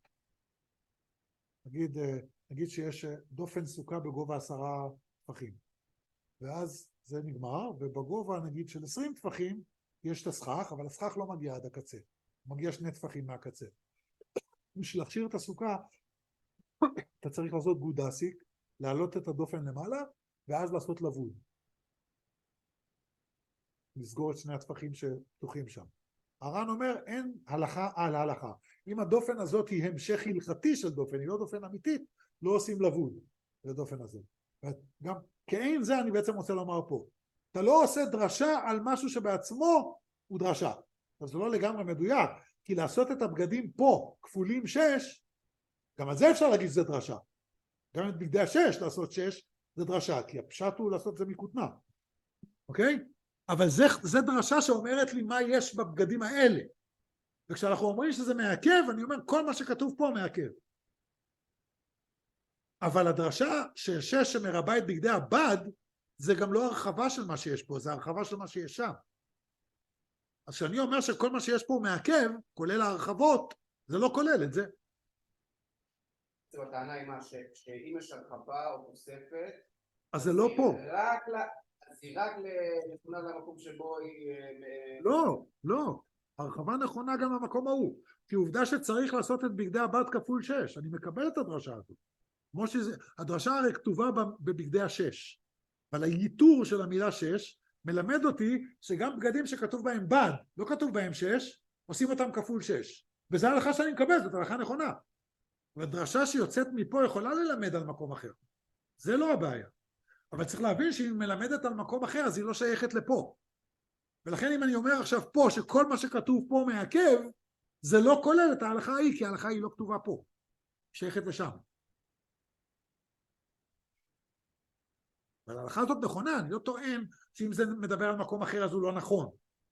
נגיד שיש דופן סוכה בגובה 10 טפחים. ואז זה נגמר, ובגובה נגיד של 20 טפחים יש את הסכך, אבל הסכך לא מגיע עד הקצה, מגיע 2 טפחים מהקצה. בשביל להכשיר את הסוכה אתה צריך לעשות גודסיק, להעלות את הדופן למעלה ואז לעשות לבוד, לסגור את 2 הטפחים שפתוחים שם. הר"ן אומר אין הלכה על ההלכה, אם הדופן הזאת היא המשך הלכתי של דופן, היא לא דופן אמיתית, לא עושים לבוד לדופן הזה. גם כאין זה אני בעצם רוצה לומר פה, אתה לא עושה דרשה על משהו שבעצמו הוא דרשה, אז זה לא לגמרי מדויק, כי לעשות את הבגדים פה כפולים 6, גם על זה אפשר להגיד שזה דרשה, גם את בגדי 6 לעשות 6 זה דרשה, כי הפשט הוא לעשות זה מכותנה, אוקיי? אבל זה דרשה שאומרת לי מה יש בבגדים האלה, וכשאנחנו אומרים שזה מעכב, אני אומר כל מה שכתוב פה מעכב. אבל הדרשה של 6 שמרבה את בגדי הבד, זה גם לא הרחבה של מה שיש פה, זה הרחבה של מה שיש שם. אז כשאני אומר שכל מה שיש פה הוא מעכב, כולל ההרחבות, זה לא כולל את זה. זה בטענה היא מה, שאם יש הרחבה או תוספת, אז זה לא פה. אז היא רק נכונה למקום שבו היא... לא. הרחבה נכונה גם למקום ההוא. כי עובדה שצריך לעשות את בגדי הבד כפול 6. אני מקבל את הדרשה הזאת. כמו שזה, הדרשה הרי כתובה בבגדי 6. אבל הייתור של המילה 6 מלמד אותי שגם בגדים שכתוב בהם בד, לא כתוב בהם 6, עושים אותם כפול 6. וזה ההלכה שאני מקבל, זאת הלכה נכונה. והדרשה שיוצאת מפה יכולה ללמד על מקום אחר. זה לא הבעיה. אבל צריך להבין שאם היא מלמדת על מקום אחר, אז היא לא שייכת לפה. ולכן אם אני אומר עכשיו פה, שכל מה שכתוב פה מעכב, זה לא כולל את ההלכה ההיא, כי ההלכה היא לא כתובה פה. היא שייכת לשם. אבל ההלכה הזאת נכונה, אני לא טוען שאם זה מדבר על מקום אחר אז הוא לא נכון.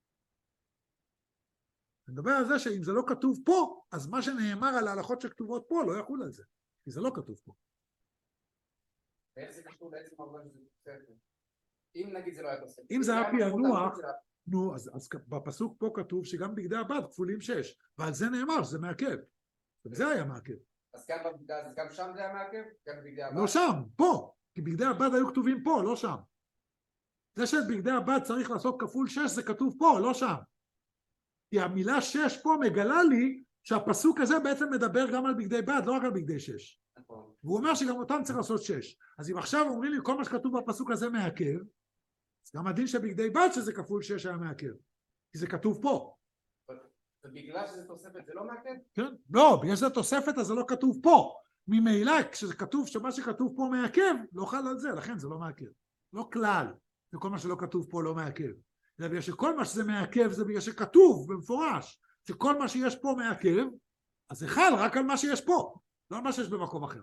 אני מדבר על זה שאם זה לא כתוב פה, אז מה שנאמר על ההלכות שכתובות פה לא יחול על זה, כי זה לא כתוב פה. ואיך זה קשור בעצם העובדה שזה תוספת? אם נגיד זה לא היה תוספת. אם זה היה פענוח, נו, אז בפסוק פה כתוב שגם בגדי הבד כפולים 6, ועל זה נאמר שזה מעכב. זה היה מעכב. אז גם שם זה היה מעכב? גם בגדי הבד? לא שם, פה. כי בגדי הבד היו כתובים פה, לא שם. זה שאת בגדי הבד צריך לעשות כפול 6, זה כתוב פה, לא שם. כי המילה 6 פה מגלה לי שהפסוק הזה בעצם מדבר גם על בגדי בד, לא רק על בגדי 6. נכון. והוא אומר שגם אותם צריך לעשות 6. אז אם עכשיו אומרים לי כל מה שכתוב בפסוק הזה מעכב, אז גם הדין שבגדי בד שזה כפול 6 היה מעכב. כי זה כתוב פה. ובגלל שזה תוספת זה לא מעכב? כן? לא, בגלל שזה תוספת אז זה לא כתוב פה. ממילא כשזה כתוב שמה שכתוב פה מעכב, לא חל על זה, לכן זה לא מעכב. לא כלל, וכל מה שלא כתוב פה לא מעכב. זה בגלל שכל מה שזה מעכב זה בגלל שכתוב במפורש, שכל מה שיש פה מעכב, אז זה חל רק על מה שיש פה, לא על מה שיש במקום אחר.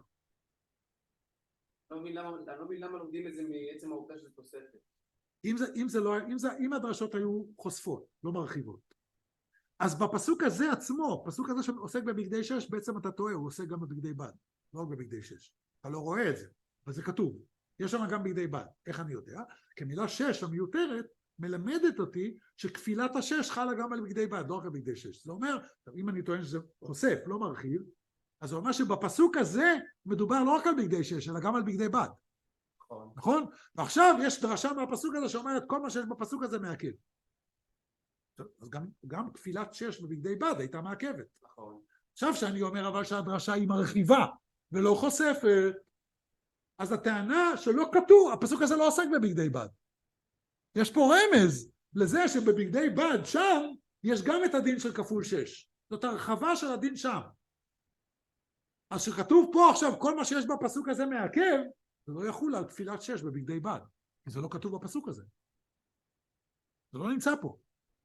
אני לא מבין למה לומדים את זה מעצם העובדה של תוספת. אם הדרשות היו חושפות, לא מרחיבות, אז בפסוק הזה עצמו, פסוק הזה שעוסק בבגדי 6, בעצם אתה טועה, הוא עוסק גם בבגדי בד, לא רק בבגדי 6. אתה לא רואה את זה, אבל זה כתוב. יש שם גם בגדי בד. איך אני יודע? כי מילה 6 המיותרת מלמדת אותי שכפילת 6 חלה גם על בגדי בד, לא רק על בגדי 6. זה אומר, אם אני טוען שזה חושף, לא מרחיב, אז זה אומר שבפסוק הזה מדובר לא רק על בגדי 6, אלא גם על בגדי בד. נכון? ועכשיו יש דרשה מהפסוק הזה שאומרת כל מה שיש בפסוק הזה מעכב. אז גם כפילת 6 בבגדי בד הייתה מעכבת. נכון. עכשיו שאני אומר אבל שהדרשה היא מרחיבה ולא חושפת, אז הטענה שלא כתוב, הפסוק הזה לא עוסק בבגדי בד. יש פה רמז לזה שבבגדי בד שם יש גם את הדין של כפול 6. זאת הרחבה של הדין שם. אז שכתוב פה עכשיו כל מה שיש בפסוק הזה מעכב, זה לא יחול על כפילת 6 בבגדי בד. כי זה לא כתוב בפסוק הזה. זה לא נמצא פה.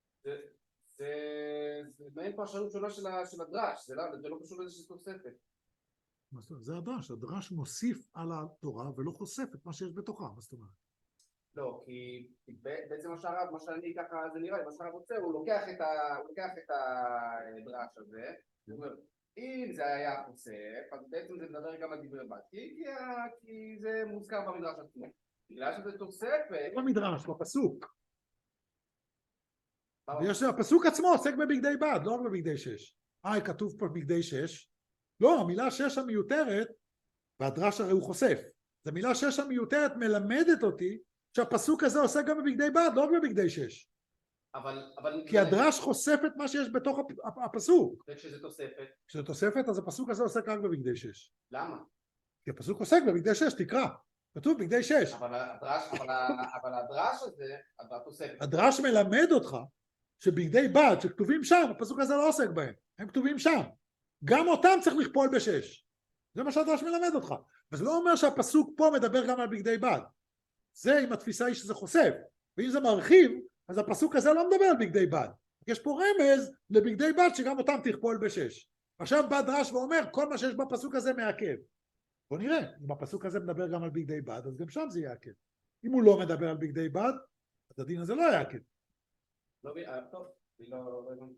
זה מעין פרשנות שונה של הדרש, זה לא קשור לזה שזה תוספת. זה הדרש, הדרש מוסיף על התורה ולא חושף את מה שיש בתוכה, מה זאת אומרת? לא, כי בעצם מה שאני ככה זה נראה, מה שהרב רוצה, הוא לוקח את הדרש הזה, הוא אומר, אם זה היה חושף, אז בעצם זה מדבר גם על דברי בד, כי זה מוזכר במדרש עצמו. בגלל שזה תוספת... במדרש, בפסוק. הפסוק עצמו עוסק בבגדי בד, לא רק בבגדי 6. כתוב פה בגדי 6. לא, המילה 6 המיותרת, והדרש הרי הוא חושף. המילה 6 המיותרת מלמדת אותי שהפסוק הזה עושה גם בבגדי בד, לא רק בבגדי 6. אבל... כי הדרש חושף את מה שיש בתוך הפסוק. וכשזה תוספת. כשזה תוספת, אז הפסוק הזה עוסק רק בבגדי 6. למה? כי הפסוק עוסק בבגדי 6, תקרא. כתוב בגדי 6. אבל הדרש הזה, התוספת. הדרש מלמד אותך שבגדי בד שכתובים שם, הפסוק הזה לא עוסק בהם. הם כתובים שם. גם אותם צריך לכפול ב6. זה מה שהדרש מלמד אותך. וזה לא אומר שהפסוק פה מדבר גם על בגדי בד. זה אם התפיסה היא שזה חושף. ואם זה מרחיב, אז הפסוק הזה לא מדבר על בגדי בד. יש פה רמז לבגדי בד שגם אותם תכפול ב6. עכשיו בא דרש ואומר, כל מה שיש בפסוק הזה מעכב. בוא נראה, אם הפסוק הזה מדבר גם על בגדי בד, אז גם שם זה יעכב. אם הוא לא מדבר על בגדי בד, אז הדין הזה לא יעכב. לא, טוב, אני לא הבנתי.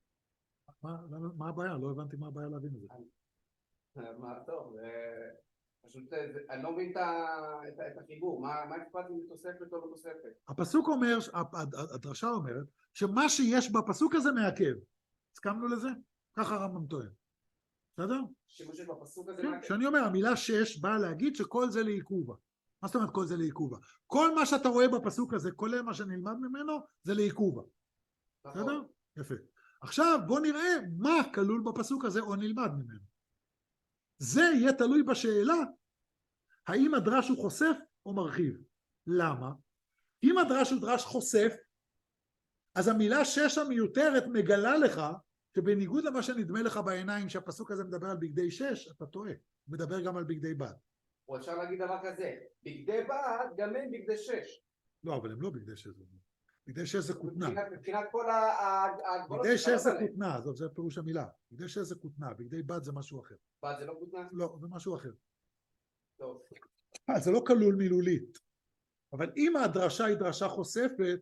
מה הבעיה? לא הבנתי מה הבעיה להבין את זה. מה טוב, פשוט אני לא מבין את החיבור, מה אכפת לי מתוספת או לא תוספת? הפסוק אומר, הדרשה אומרת, שמה שיש בפסוק הזה מעכב. הסכמנו לזה? ככה הרמב"ם טוען. בסדר? שמה שיש בפסוק הזה כן, מעכב? שאני אומר, המילה 6 באה להגיד שכל זה לעיכובה. מה זאת אומרת כל זה לעיכובה? כל מה שאתה רואה בפסוק הזה, כולל מה שנלמד ממנו, זה לעיכובה. בסדר? יפה. עכשיו בוא נראה מה כלול בפסוק הזה או נלמד ממנו. זה יהיה תלוי בשאלה האם הדרש הוא חושף או מרחיב. למה? אם הדרש הוא דרש חושף, אז המילה 6 המיותרת מגלה לך שבניגוד למה שנדמה לך בעיניים שהפסוק הזה מדבר על בגדי 6, אתה טועה. הוא מדבר גם על בגדי בד. או אפשר להגיד דבר כזה, בגדי בד גם אין בגדי 6. לא, אבל הם לא בגדי 6. בגדי 6 זה כותנה. מבחינת כל הגבולות... בגדי 6 זה כותנה, זה פירוש המילה. בגדי 6 זה כותנה, בגדי בד זה משהו אחר. בד זה לא כותנה? לא, זה משהו אחר. טוב. זה לא כלול מילולית. אבל אם הדרשה היא דרשה חושפת,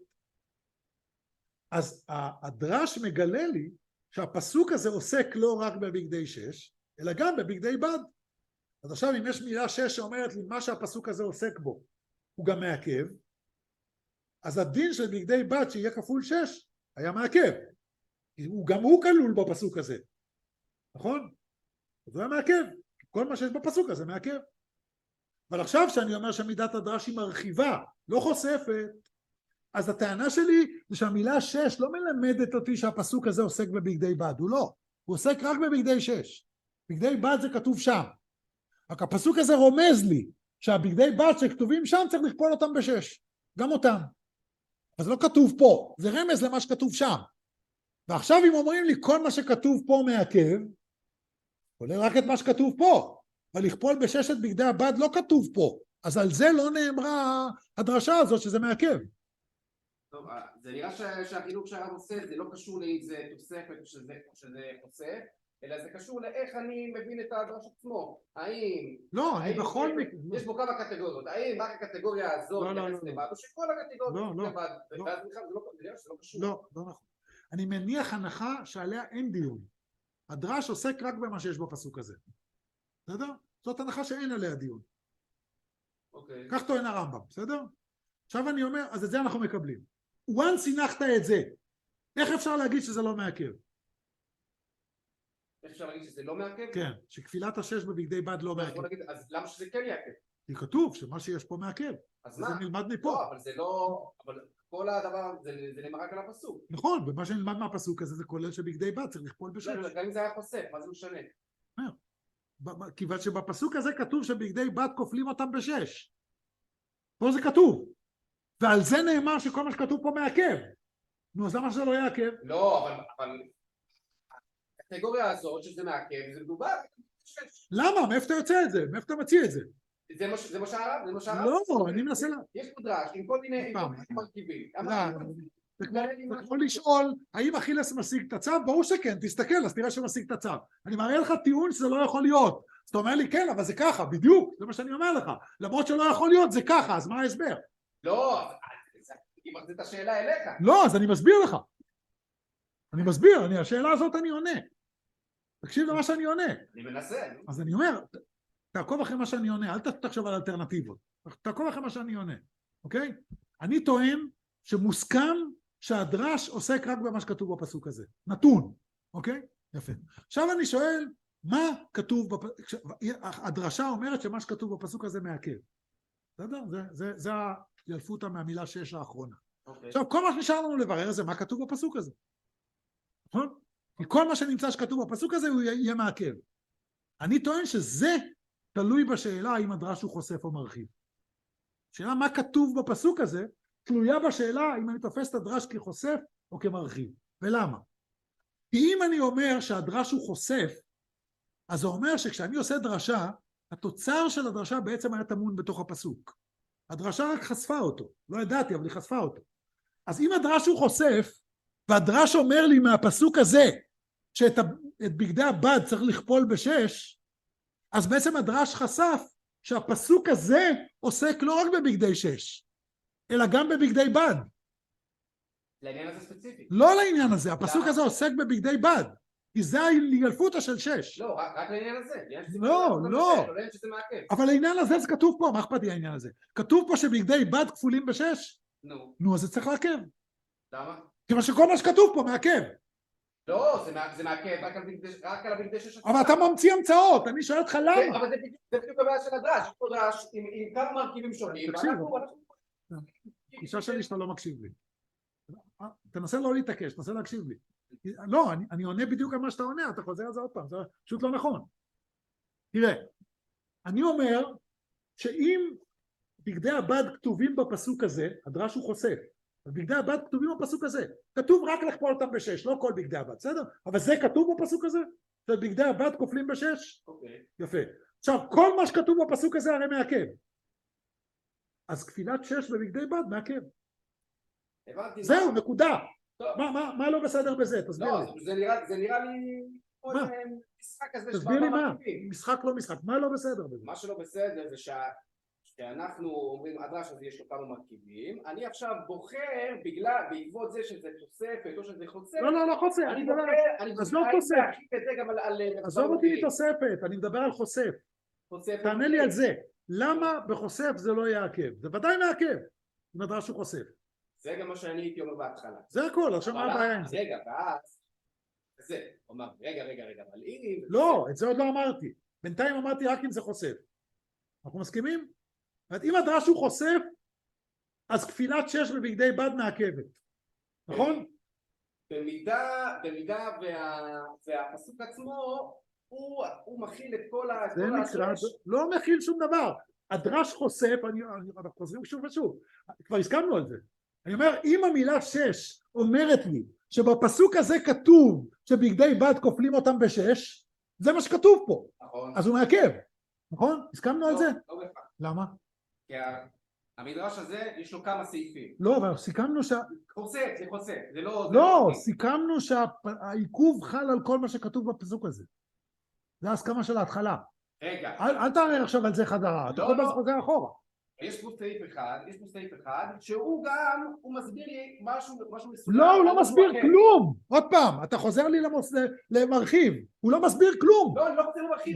אז הדרש מגלה לי שהפסוק הזה עוסק לא רק בבגדי 6, אלא גם בבגדי בד. אז עכשיו אם יש מילה 6 שאומרת לי מה שהפסוק הזה עוסק בו, הוא גם מעכב, אז הדין של בגדי בד שיהיה כפול 6 היה מעכב. גם הוא כלול בפסוק הזה. נכון? אז הוא היה מעכב. כל מה שיש בפסוק הזה מעכב. אבל עכשיו שאני אומר שמידת הדרש היא מרחיבה, לא חושפת, אז הטענה שלי זה שהמילה 6 לא מלמדת אותי שהפסוק הזה עוסק בבגדי בד, הוא לא. הוא עוסק רק בבגדי 6. בגדי בד זה כתוב שם. רק הפסוק הזה רומז לי שהבגדי בד שכתובים שם צריך לכפול אותם ב6. גם אותם. אז לא כתוב פה, זה רמז למה שכתוב שם. ועכשיו אם אומרים לי כל מה שכתוב פה מעכב, כולל רק את מה שכתוב פה, אבל לכפול ב6 את בגדי הבד לא כתוב פה, אז על זה לא נאמרה הדרשה הזאת שזה מעכב. טוב, זה נראה שהחילוק שהרב עושה זה לא קשור לאם זה תוספת או שזה חושף, אלא זה קשור לאיך אני מבין את הדרש עצמו. האם... לא, אני בכל מקרה... יש בו כמה קטגוריות, האם רק הקטגוריה הזאת מתייחסת לבד, או שכל הקטגוריות לבד, ואז זה נראה שזה לא קשור. לא, לא נכון. אני מניח הנחה שעליה אין דיון. הדרש עוסק רק במה שיש בפסוק הזה. בסדר? זאת הנחה שאין עליה דיון. אוקיי. כך טוען הרמב"ם, בסדר? עכשיו אני אומר, אז את זה אנחנו מקבלים. once הנחת את זה, איך אפשר להגיד שזה לא מעכב? איך אפשר להגיד שזה לא מעכב? כן, שכפילת 6 בבגדי בד לא מעכב. אז למה שזה כן יעכב? כי כתוב שמה שיש פה מעכב. אז זה מה? נלמד מפה. לא, אבל זה לא... אבל כל הדבר, זה נאמר רק על הפסוק. נכון, ומה שנלמד מהפסוק הזה זה כולל שבגדי בד צריך לכפול ב6. גם אם זה היה חושף, מה זה משנה? כיוון שבפסוק הזה כתוב שבגדי בד כופלים אותם ב6. פה זה כתוב. ועל זה נאמר שכל מה שכתוב פה מעכב. נו, אז למה שזה לא יעכב? לא, אבל... הקטגוריה הזאת שזה מעכב, זה מדובר. למה? מאיפה אתה יוצא את זה? מאיפה אתה מציע את זה? זה מה שהרב? זה מה שהרב? לא, אני מנסה לה... יש פה דרש עם כל מיני מרכיבים. זה כמו לשאול, האם אכילס משיג את הצו? ברור שכן, תסתכל, אז תראה שמשיג את הצו. אני מראה לך טיעון שזה לא יכול להיות. אז אתה אומר לי, כן, אבל זה ככה, בדיוק, זה מה שאני אומר לך. למרות שלא יכול להיות, זה ככה, אז מה ההסבר? לא, זאת את השאלה אליך. לא, אז אני מסביר לך. אני מסביר, השאלה הזאת אני עונה. תקשיב למה שאני עונה. אני מנסה. אז אני אומר, תעקוב אחרי מה שאני עונה, אל תחשוב על אלטרנטיבות. תעקוב אחרי מה שאני עונה, אוקיי? אני טוען שמוסכם שהדרש עוסק רק במה שכתוב בפסוק הזה. נתון, אוקיי? יפה. עכשיו אני שואל, מה כתוב הדרשה אומרת שמה שכתוב בפסוק הזה מעכב. בסדר? זה ילפותא מהמילה 6 האחרונה. אוקיי. עכשיו, כל מה שנשאר לנו לברר זה מה כתוב בפסוק הזה. נכון? כי כל מה שנמצא שכתוב בפסוק הזה הוא יהיה מעכב. אני טוען שזה תלוי בשאלה האם הדרש הוא חושף או מרחיב. השאלה מה כתוב בפסוק הזה תלויה בשאלה האם אני תופס את הדרש כחושף או כמרחיב. ולמה? כי אם אני אומר שהדרש הוא חושף, אז זה אומר שכשאני עושה דרשה, התוצר של הדרשה בעצם היה טמון בתוך הפסוק. הדרשה רק חשפה אותו. לא ידעתי, אבל היא חשפה אותו. אז אם הדרש הוא חושף, והדרש אומר לי מהפסוק הזה, שאת בגדי הבד צריך לכפול ב6, אז בעצם הדרש חשף שהפסוק הזה עוסק לא רק בבגדי 6, אלא גם בבגדי בד. לעניין הזה ספציפי. לא לעניין הזה, הפסוק הזה עוסק בבגדי בד, כי זה ילפותא של 6. לא, רק לעניין הזה. לא. שזה מעכב. אבל לעניין הזה זה כתוב פה, מה אכפת לי העניין הזה? כתוב פה שבגדי בד כפולים ב6? נו, אז זה צריך לעכב. למה? כיוון שכל מה שכתוב פה מעכב. לא, זה מעכב רק על הבגדי 6. אבל אתה ממציא המצאות, אני שואל אותך למה. אבל זה בדיוק הבעיה של הדרש. יש פה דרש עם כמה מרכיבים שונים. תקשיב. אישה שלי שאתה לא מקשיב לי. תנסה לא להתעקש, תנסה להקשיב לי. לא, אני עונה בדיוק על מה שאתה עונה, אתה חוזר על זה עוד פעם, זה פשוט לא נכון. תראה, אני אומר שאם בגדי הבד כתובים בפסוק הזה, הדרש הוא חושף, בגדי הבד כתובים בפסוק הזה, כתוב רק לכפול אותם ב6, לא כל בגדי הבד, בסדר? אבל זה כתוב בפסוק הזה? שבגדי הבד כופלים ב6? אוקיי. יפה. עכשיו, כל מה שכתוב בפסוק הזה הרי מעכב. אז כפילת 6 בבגדי בד מעכב. זהו, נקודה. מה לא בסדר בזה? תסביר לי. זה נראה לי משחק כזה. תסביר לי מה. משחק לא משחק. מה לא בסדר בזה? מה שלא בסדר זה שאנחנו אומרים הדרש הזה יש לו כמה מרכיבים, אני עכשיו בוחר בעקבות זה שזה תוספת או שזה חוצה. לא חוצה. אני בוחר אז לא תוספת. את זה גם על עזוב אותי מתוספת, אני מדבר על חושף. תענה לי על זה. למה בחושף זה לא יעכב? זה ודאי מעכב אם הדרש הוא חושף. זה גם מה שאני הייתי אומר בהתחלה. זה הכל, עכשיו מה הבעיה עם זה? רגע, ואז זה, אומר, רגע, אבל אם... לא, את זה עוד לא אמרתי. בינתיים אמרתי רק אם זה חושף. אנחנו מסכימים? אם הדרש הוא חושף, אז כפילת 6 בבגדי בד מעכבת. נכון? במידה והפסוק עצמו, הוא מכיל את כל השש. לא מכיל שום דבר. הדרש חושף, אנחנו חוזרים שוב ושוב, כבר הסכמנו על זה. אני אומר, אם המילה 6 אומרת לי שבפסוק הזה כתוב שבגדי בד כופלים אותם ב6, זה מה שכתוב פה. נכון. אז הוא מעכב. נכון? הסכמנו על זה? לא בכלל. למה? כי המדרש הזה יש לו כמה סעיפים. לא, אבל סיכמנו חוצה. זה לא, סיכמנו שהעיכוב חל על כל מה שכתוב בפסוק הזה. זה ההסכמה של ההתחלה. רגע. אל תערער עכשיו על זה חזרה, אתה יכול לחזור אחורה. יש פה סעיף אחד, שהוא גם, הוא מסביר לי משהו מסוים. לא, הוא לא מסביר כלום. עוד פעם, אתה חוזר לי למרחיב. הוא לא מסביר כלום. לא, אני לא רוצה למרחיב.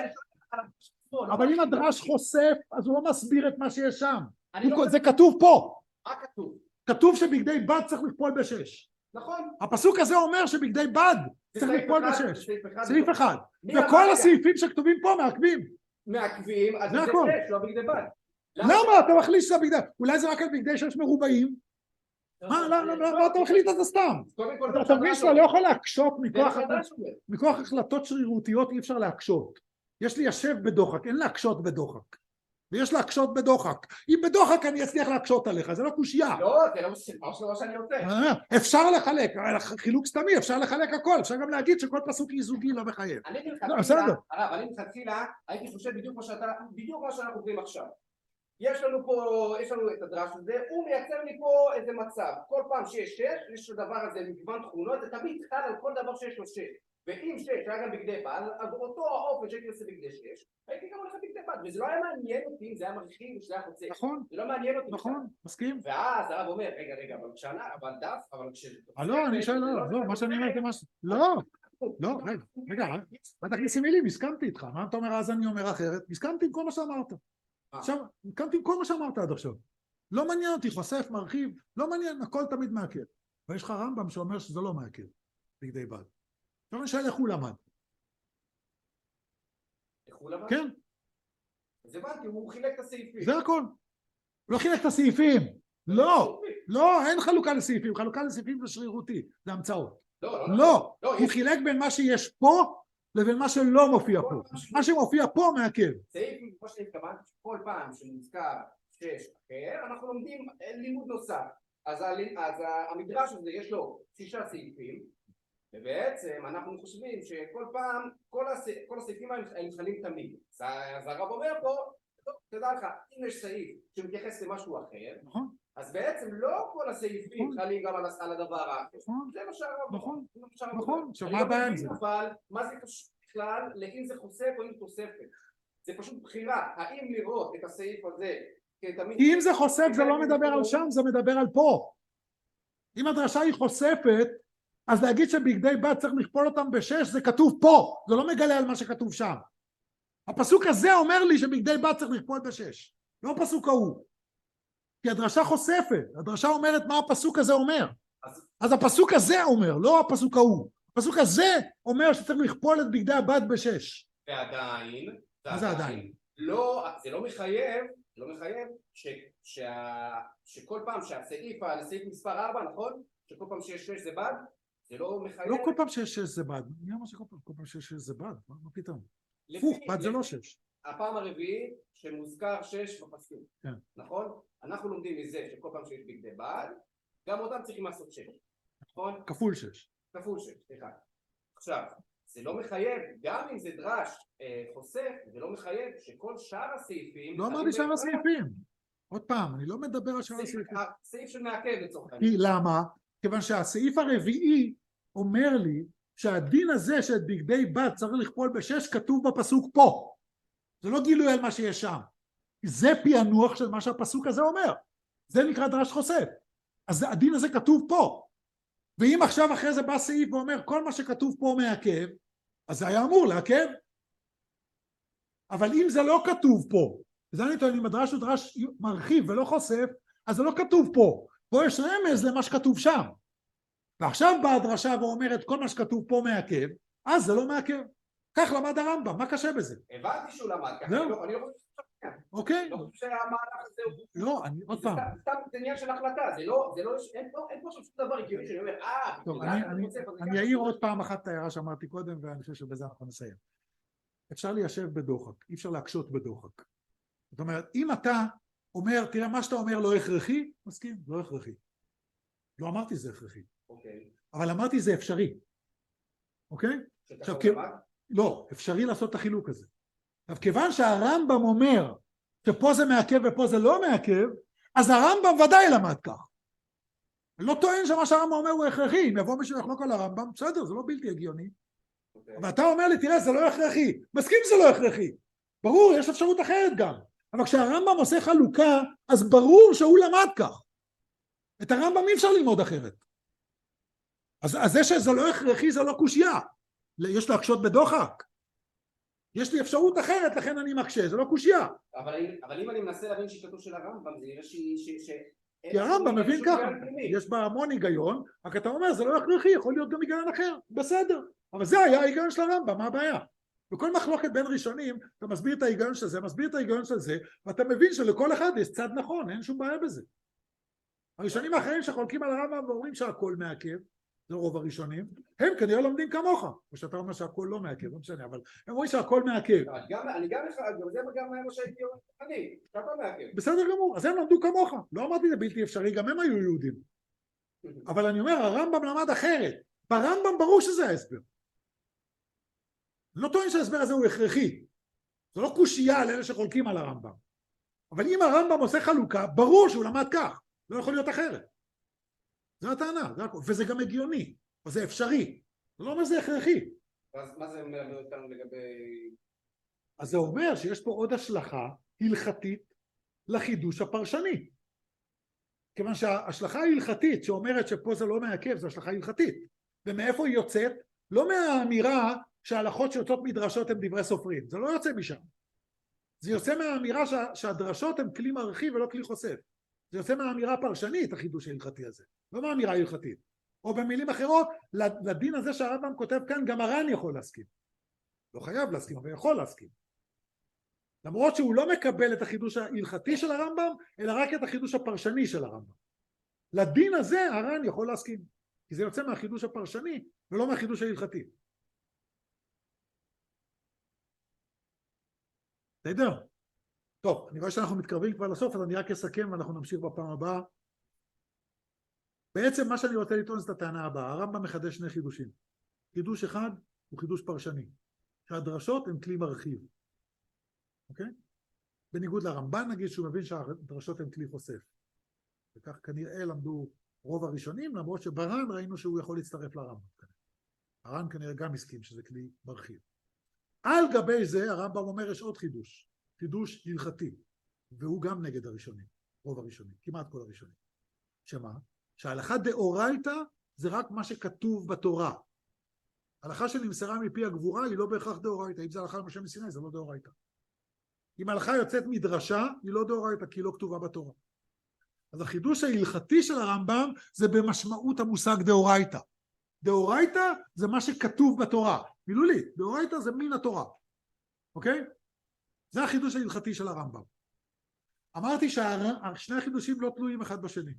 אבל אם הדרש חושף, אז הוא לא מסביר את מה שיש שם. זה כתוב פה. מה כתוב? כתוב שבגדי בד צריך לכפול ב6. נכון. הפסוק הזה אומר שבגדי בד צריך לכפול ב6. סעיף אחד. וכל הסעיפים שכתובים פה מעכבים. אז זה 6, לא בגדי בד. למה? אתה מחליט שזה בגדי... אולי זה רק על בגדי 6 מרובעים? מה אתה מחליט את זה סתם? אתה מבין שאתה לא יכול להקשות מכוח החלטות שרירותיות, אי אפשר להקשות. יש לי ישב בדוחק, אין להקשות בדוחק. ויש להקשות בדוחק. אם בדוחק אני אצליח להקשות עליך, זה לא קושייה. לא, זה לא שאני רוצה. אפשר לחלק, חילוק סתמי, אפשר לחלק הכל, אפשר גם להגיד שכל פסוק איזוגי לא מחייב. אני מלכתחילה, הייתי חושב בדיוק מה שאנחנו עוברים עכשיו. יש לנו את הדרש הזה, הוא מייצר לי פה איזה מצב. כל פעם שיש 6, יש לדבר הזה מגוון תכונות, זה תמיד חל על כל דבר שיש לו 6. ואם 6 היה גם בגדי בד, אז אותו האופן שהייתי עושה בגדי 6, הייתי גם הולך בגדי בד, וזה לא היה מעניין אותי אם זה היה מרחיב או שזה היה חוצה. נכון. זה לא מעניין אותי. נכון, מסכים. ואז הרב אומר, רגע, אבל לא, אני שואל, לא, מה שאני אומר זה משהו. לא, רגע, אל תכניסי מילים, הסכמתי איתך. מה אתה אומר, אז אני אומר אחרת? הסכמתי עם כל מה שאמרת. עכשיו, הסכמתי עם כל מה שאמרת עד עכשיו. לא מעניין אותי, חושף, מרחיב, לא מעניין, הכל תמיד מעכב. ויש לך רמב"ם שאומר שזה לא מעכב, בגדי בד. עכשיו אני שואל איך הוא למד. איך הוא למד? כן. אז הבנתי, הוא חילק את הסעיפים. זה הכל. הוא לא חילק את הסעיפים. לא, לא, אין חלוקה לסעיפים. חלוקה לסעיפים זה שרירותי, זה המצאות. לא, הוא חילק בין מה שיש פה לבין מה שלא מופיע פה. מה שמופיע פה מעכב. סעיף, כמו שהתכוונתי, כל פעם שמוזכר 6 אחר, אנחנו לומדים לימוד נוסף. אז המדרש הזה יש לו 6 סעיפים, ובעצם אנחנו חושבים שכל פעם, כל הסעיפים הם חלים תמיד. אז הרב אומר פה, תדע לך, אם יש סעיף שמתייחס למשהו אחר, אז בעצם לא כל הסעיפים חלים גם על הדבר האחר. זה מה שהרב אומר. נכון, שמה הבעיה עם זה? אבל מה זה קשור בכלל לאם זה חושף או אם תוספת? זה פשוט בחירה, האם לראות את הסעיף הזה כתמיד... כי אם זה חושף זה לא מדבר על שם, זה מדבר על פה. אם הדרשה היא חושפת, אז להגיד שבגדי בת צריך לכפול אותם ב6 זה כתוב פה, זה לא מגלה על מה שכתוב שם. הפסוק הזה אומר לי שבגדי בת צריך לכפול ב6, לא הפסוק ההוא. כי הדרשה חושפת, הדרשה אומרת מה הפסוק הזה אומר. אז הפסוק הזה אומר, לא הפסוק ההוא. הפסוק הזה אומר שצריך לכפול את בגדי הבת ב6. ועדיין, מה זה עדיין? לא, זה לא מחייב, שכל פעם שהסעיף, לסעיף מספר 4, נכון? שכל פעם שיש 6 זה בד? זה לא מחייב? לא כל פעם שיש 6 זה בד. מי אמר שכל פעם שיש 6 זה בד? מה פתאום? פוך, בד זה לא 6. הפעם הרביעית שמוזכר 6 בפסוק, כן. נכון? אנחנו לומדים מזה שכל פעם שיש בגדי בד, גם אותם צריכים לעשות 6, נכון? כפול 6. כפול 6, סליחה. עכשיו, זה לא מחייב, גם אם זה דרש חושף, זה לא מחייב שכל שאר הסעיפים... לא אמרתי שאר הסעיפים. עוד פעם, אני לא מדבר על שאר הסעיפים. סעיף שמעכב לצורך כי למה? כיוון שהסעיף הרביעי אומר לי שהדין הזה שאת בגדי בת צריך לכפול ב6 כתוב בפסוק פה. זה לא גילוי על מה שיש שם. זה פענוח של מה שהפסוק הזה אומר. זה נקרא דרש חושף. אז הדין הזה כתוב פה. ואם עכשיו אחרי זה בא סעיף ואומר כל מה שכתוב פה מעכב, אז זה היה אמור לעכב. אבל אם זה לא כתוב פה, זה אני טוען, אם הדרש הוא דרש מרחיב ולא חושף, אז זה לא כתוב פה. פה יש רמז למה שכתוב שם. ועכשיו באה הדרשה ואומרת כל מה שכתוב פה מעכב, אז זה לא מעכב. כך למד הרמב"ם, מה קשה בזה? הבנתי שהוא למד ככה, זהו. אני לא חושב אוקיי. לא חושב שהמהלך הזה הוא... לא, אני עוד פעם. סתם זה עניין של החלטה, זה לא, אין פה שום דבר הגיוני שאני אומר, טוב, אני אעיר עוד פעם אחת את ההערה שאמרתי קודם, ואני חושב שבזה אנחנו נסיים. אפשר ליישב בדוחק, אי אפשר להקשות בדוחק. זאת אומרת, אם אתה אומר, תראה מה שאתה אומר לא הכרחי, מסכים, לא הכרחי. לא אמרתי זה הכרחי. אוקיי. אבל אמרתי זה אפשרי. אוקיי? עכשיו, לא, אפשרי לעשות את החילוק הזה. עכשיו, כיוון שהרמב"ם אומר שפה זה מעכב ופה זה לא מעכב, אז הרמב"ם ודאי למד כך. לא טוען שמה שהרמב"ם אומר הוא הכרחי, אם יבוא מישהו לחלוק על הרמב"ם, בסדר, זה לא בלתי הגיוני. אבל אתה אומר לי, תראה, זה לא הכרחי. מסכים שזה לא הכרחי. ברור, יש אפשרות אחרת גם. אבל כשהרמב"ם עושה חלוקה, אז ברור שהוא למד כך. את הרמב"ם אי אפשר ללמוד אחרת. אז זה שזה לא הכרחי זה לא קושיה. יש להקשות בדוחק. יש לי אפשרות אחרת, לכן אני מקשה, זה לא קושיה. אבל אם אני מנסה להבין שיטתו של הרמב"ם, זה יראה כי הרמב"ם מבין ככה, יש בה המון היגיון, רק אתה אומר, זה לא הכרחי, יכול להיות גם היגיון אחר, בסדר. אבל זה היה ההיגיון של הרמב"ם, מה הבעיה? בכל מחלוקת בין ראשונים, אתה מסביר את ההיגיון של זה, מסביר את ההיגיון של זה, ואתה מבין שלכל אחד יש צד נכון, אין שום בעיה בזה. הראשונים האחרים שחולקים על הרמב"ם ואומרים שהכל מעכב, זה רוב הראשונים, הם כנראה לומדים כמוך, או שאתה אומר שהכל לא מעכב, לא משנה, אבל הם אומרים שהכל מעכב. אני גם אחד, זה גם מה שהייתי אומר, שהכל מעכב. בסדר גמור, אז הם למדו כמוך, לא אמרתי זה בלתי אפשרי, גם הם היו יהודים. אבל אני אומר, הרמב"ם למד אחרת, ברמב"ם ברור שזה ההסבר. אני לא טוען שההסבר הזה הוא הכרחי, זה לא קושייה על אלה שחולקים על הרמב"ם. אבל אם הרמב"ם עושה חלוקה, ברור שהוא למד כך, לא יכול להיות אחרת. זו הטענה, וזה גם הגיוני, וזה אפשרי, זה לא אומר זה הכרחי. אז מה זה אומר אותנו לגבי... אז זה אומר שיש פה עוד השלכה הלכתית לחידוש הפרשני. כיוון שההשלכה ההלכתית שאומרת שפה זה לא מעכב, זו השלכה הלכתית. ומאיפה היא יוצאת? לא מהאמירה שההלכות שיוצאות מדרשות הן דברי סופרים, זה לא יוצא משם. זה יוצא מהאמירה שהדרשות הן כלי מרחיב ולא כלי חושף. זה יוצא מהאמירה הפרשנית, החידוש ההלכתי הזה, לא מהאמירה ההלכתית. או במילים אחרות, לדין הזה שהרמב"ם כותב כאן, גם הר"ן יכול להסכים. לא חייב להסכים, אבל יכול להסכים. למרות שהוא לא מקבל את החידוש ההלכתי של הרמב"ם, אלא רק את החידוש הפרשני של הרמב"ם. לדין הזה הר"ן יכול להסכים, כי זה יוצא מהחידוש הפרשני ולא מהחידוש ההלכתי. בסדר? טוב, אני רואה שאנחנו מתקרבים כבר לסוף, אז אני רק אסכם ואנחנו נמשיך בפעם הבאה. בעצם מה שאני רוצה לטעון זה את הטענה הבאה. הרמב"ם מחדש שני חידושים. חידוש אחד הוא חידוש פרשני, שהדרשות הן כלי מרחיב. אוקיי? בניגוד לרמב"ן נגיד שהוא מבין שהדרשות הן כלי חושף. וכך כנראה למדו רוב הראשונים, למרות שבר"ן ראינו שהוא יכול להצטרף לרמב"ם. הר"ן כנראה גם הסכים שזה כלי מרחיב. על גבי זה הרמב"ם אומר יש עוד חידוש, חידוש הלכתי, והוא גם נגד הראשונים, רוב הראשונים, כמעט כל הראשונים. שמה? שההלכה דאורייתא זה רק מה שכתוב בתורה. ההלכה שנמסרה מפי הגבורה היא לא בהכרח דאורייתא, אם זה הלכה למשה מסיני זה לא דאורייתא. אם ההלכה יוצאת מדרשה היא לא דאורייתא כי היא לא כתובה בתורה. אז החידוש ההלכתי של הרמב"ם זה במשמעות המושג דאורייתא. דאורייתא זה מה שכתוב בתורה, מילולית, דאורייתא זה מן התורה, אוקיי? זה החידוש ההלכתי של הרמב"ם. אמרתי ששני החידושים לא תלויים אחד בשני.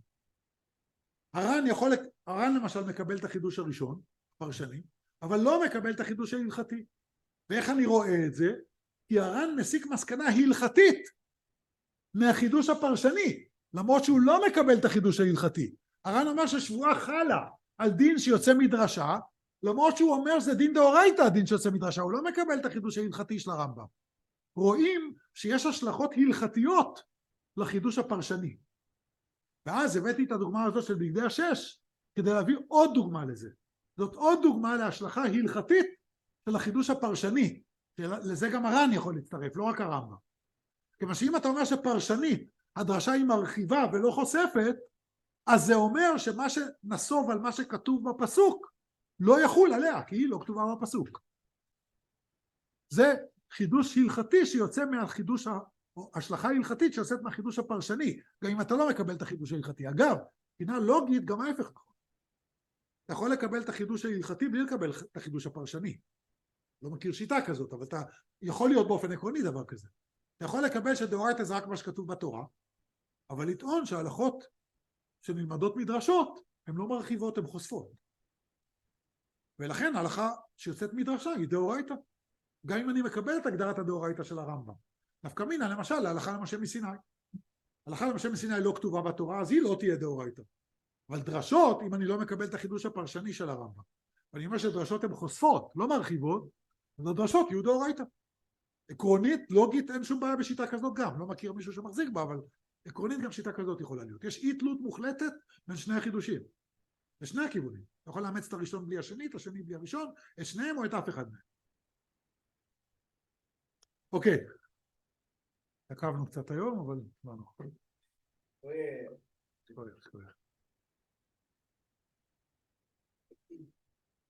הר"ן למשל מקבל את החידוש הראשון, פרשני, אבל לא מקבל את החידוש ההלכתי. ואיך אני רואה את זה? כי הר"ן מסיק מסקנה הלכתית מהחידוש הפרשני, למרות שהוא לא מקבל את החידוש ההלכתי. הר"ן אומר ששבועה חלה על דין שיוצא מדרשה, למרות שהוא אומר שזה דין דאורייתא הדין שיוצא מדרשה, הוא לא מקבל את החידוש ההלכתי של הרמב"ם. רואים שיש השלכות הלכתיות לחידוש הפרשני. ואז הבאתי את הדוגמה הזאת של בגדי השש, כדי להביא עוד דוגמה לזה. זאת עוד דוגמה להשלכה הלכתית של החידוש הפרשני. לזה גם הר"ן יכול להצטרף, לא רק הרמב"ם. כיוון שאם אתה אומר שפרשנית, הדרשה היא מרחיבה ולא חושפת, אז זה אומר שמה שנסוב על מה שכתוב בפסוק, לא יחול עליה, כי היא לא כתובה בפסוק. זה חידוש הלכתי שיוצא מהחידוש, או השלכה הלכתית שיוצאת מהחידוש הפרשני, גם אם אתה לא מקבל את החידוש ההלכתי. אגב, מבחינה לוגית גם ההפך נכון. אתה יכול לקבל את החידוש ההלכתי בלי לקבל את החידוש הפרשני. לא מכיר שיטה כזאת, אבל אתה יכול להיות באופן עקרוני דבר כזה. אתה יכול לקבל שדאורייתא זה רק מה שכתוב בתורה, אבל לטעון שההלכות שנלמדות מדרשות, הן לא מרחיבות, הן חושפות. ולכן ההלכה שיוצאת מדרשה היא דאורייתא. גם אם אני מקבל את הגדרת הדאורייתא של הרמב"ם. נפקא מינה, למשל, להלכה למשה מסיני. ההלכה למשה מסיני לא כתובה בתורה, אז היא לא תהיה דאורייתא. אבל דרשות, אם אני לא מקבל את החידוש הפרשני של הרמב"ם, ואני אומר שדרשות הן חושפות, לא מרחיבות, אז הדרשות יהיו דאורייתא. עקרונית, לוגית, אין שום בעיה בשיטה כזאת גם. לא מכיר מישהו שמחזיק בה, אבל עקרונית גם שיטה כזאת יכולה להיות. יש אי תלות מוחלטת בין שני החידושים. לשני הכיוונים. אתה יכול לאמץ את הראשון בלי השני, את השני בלי הראשון, את שניהם או את אף אחד מהם. אוקיי. עקבנו קצת היום, אבל לא נכון.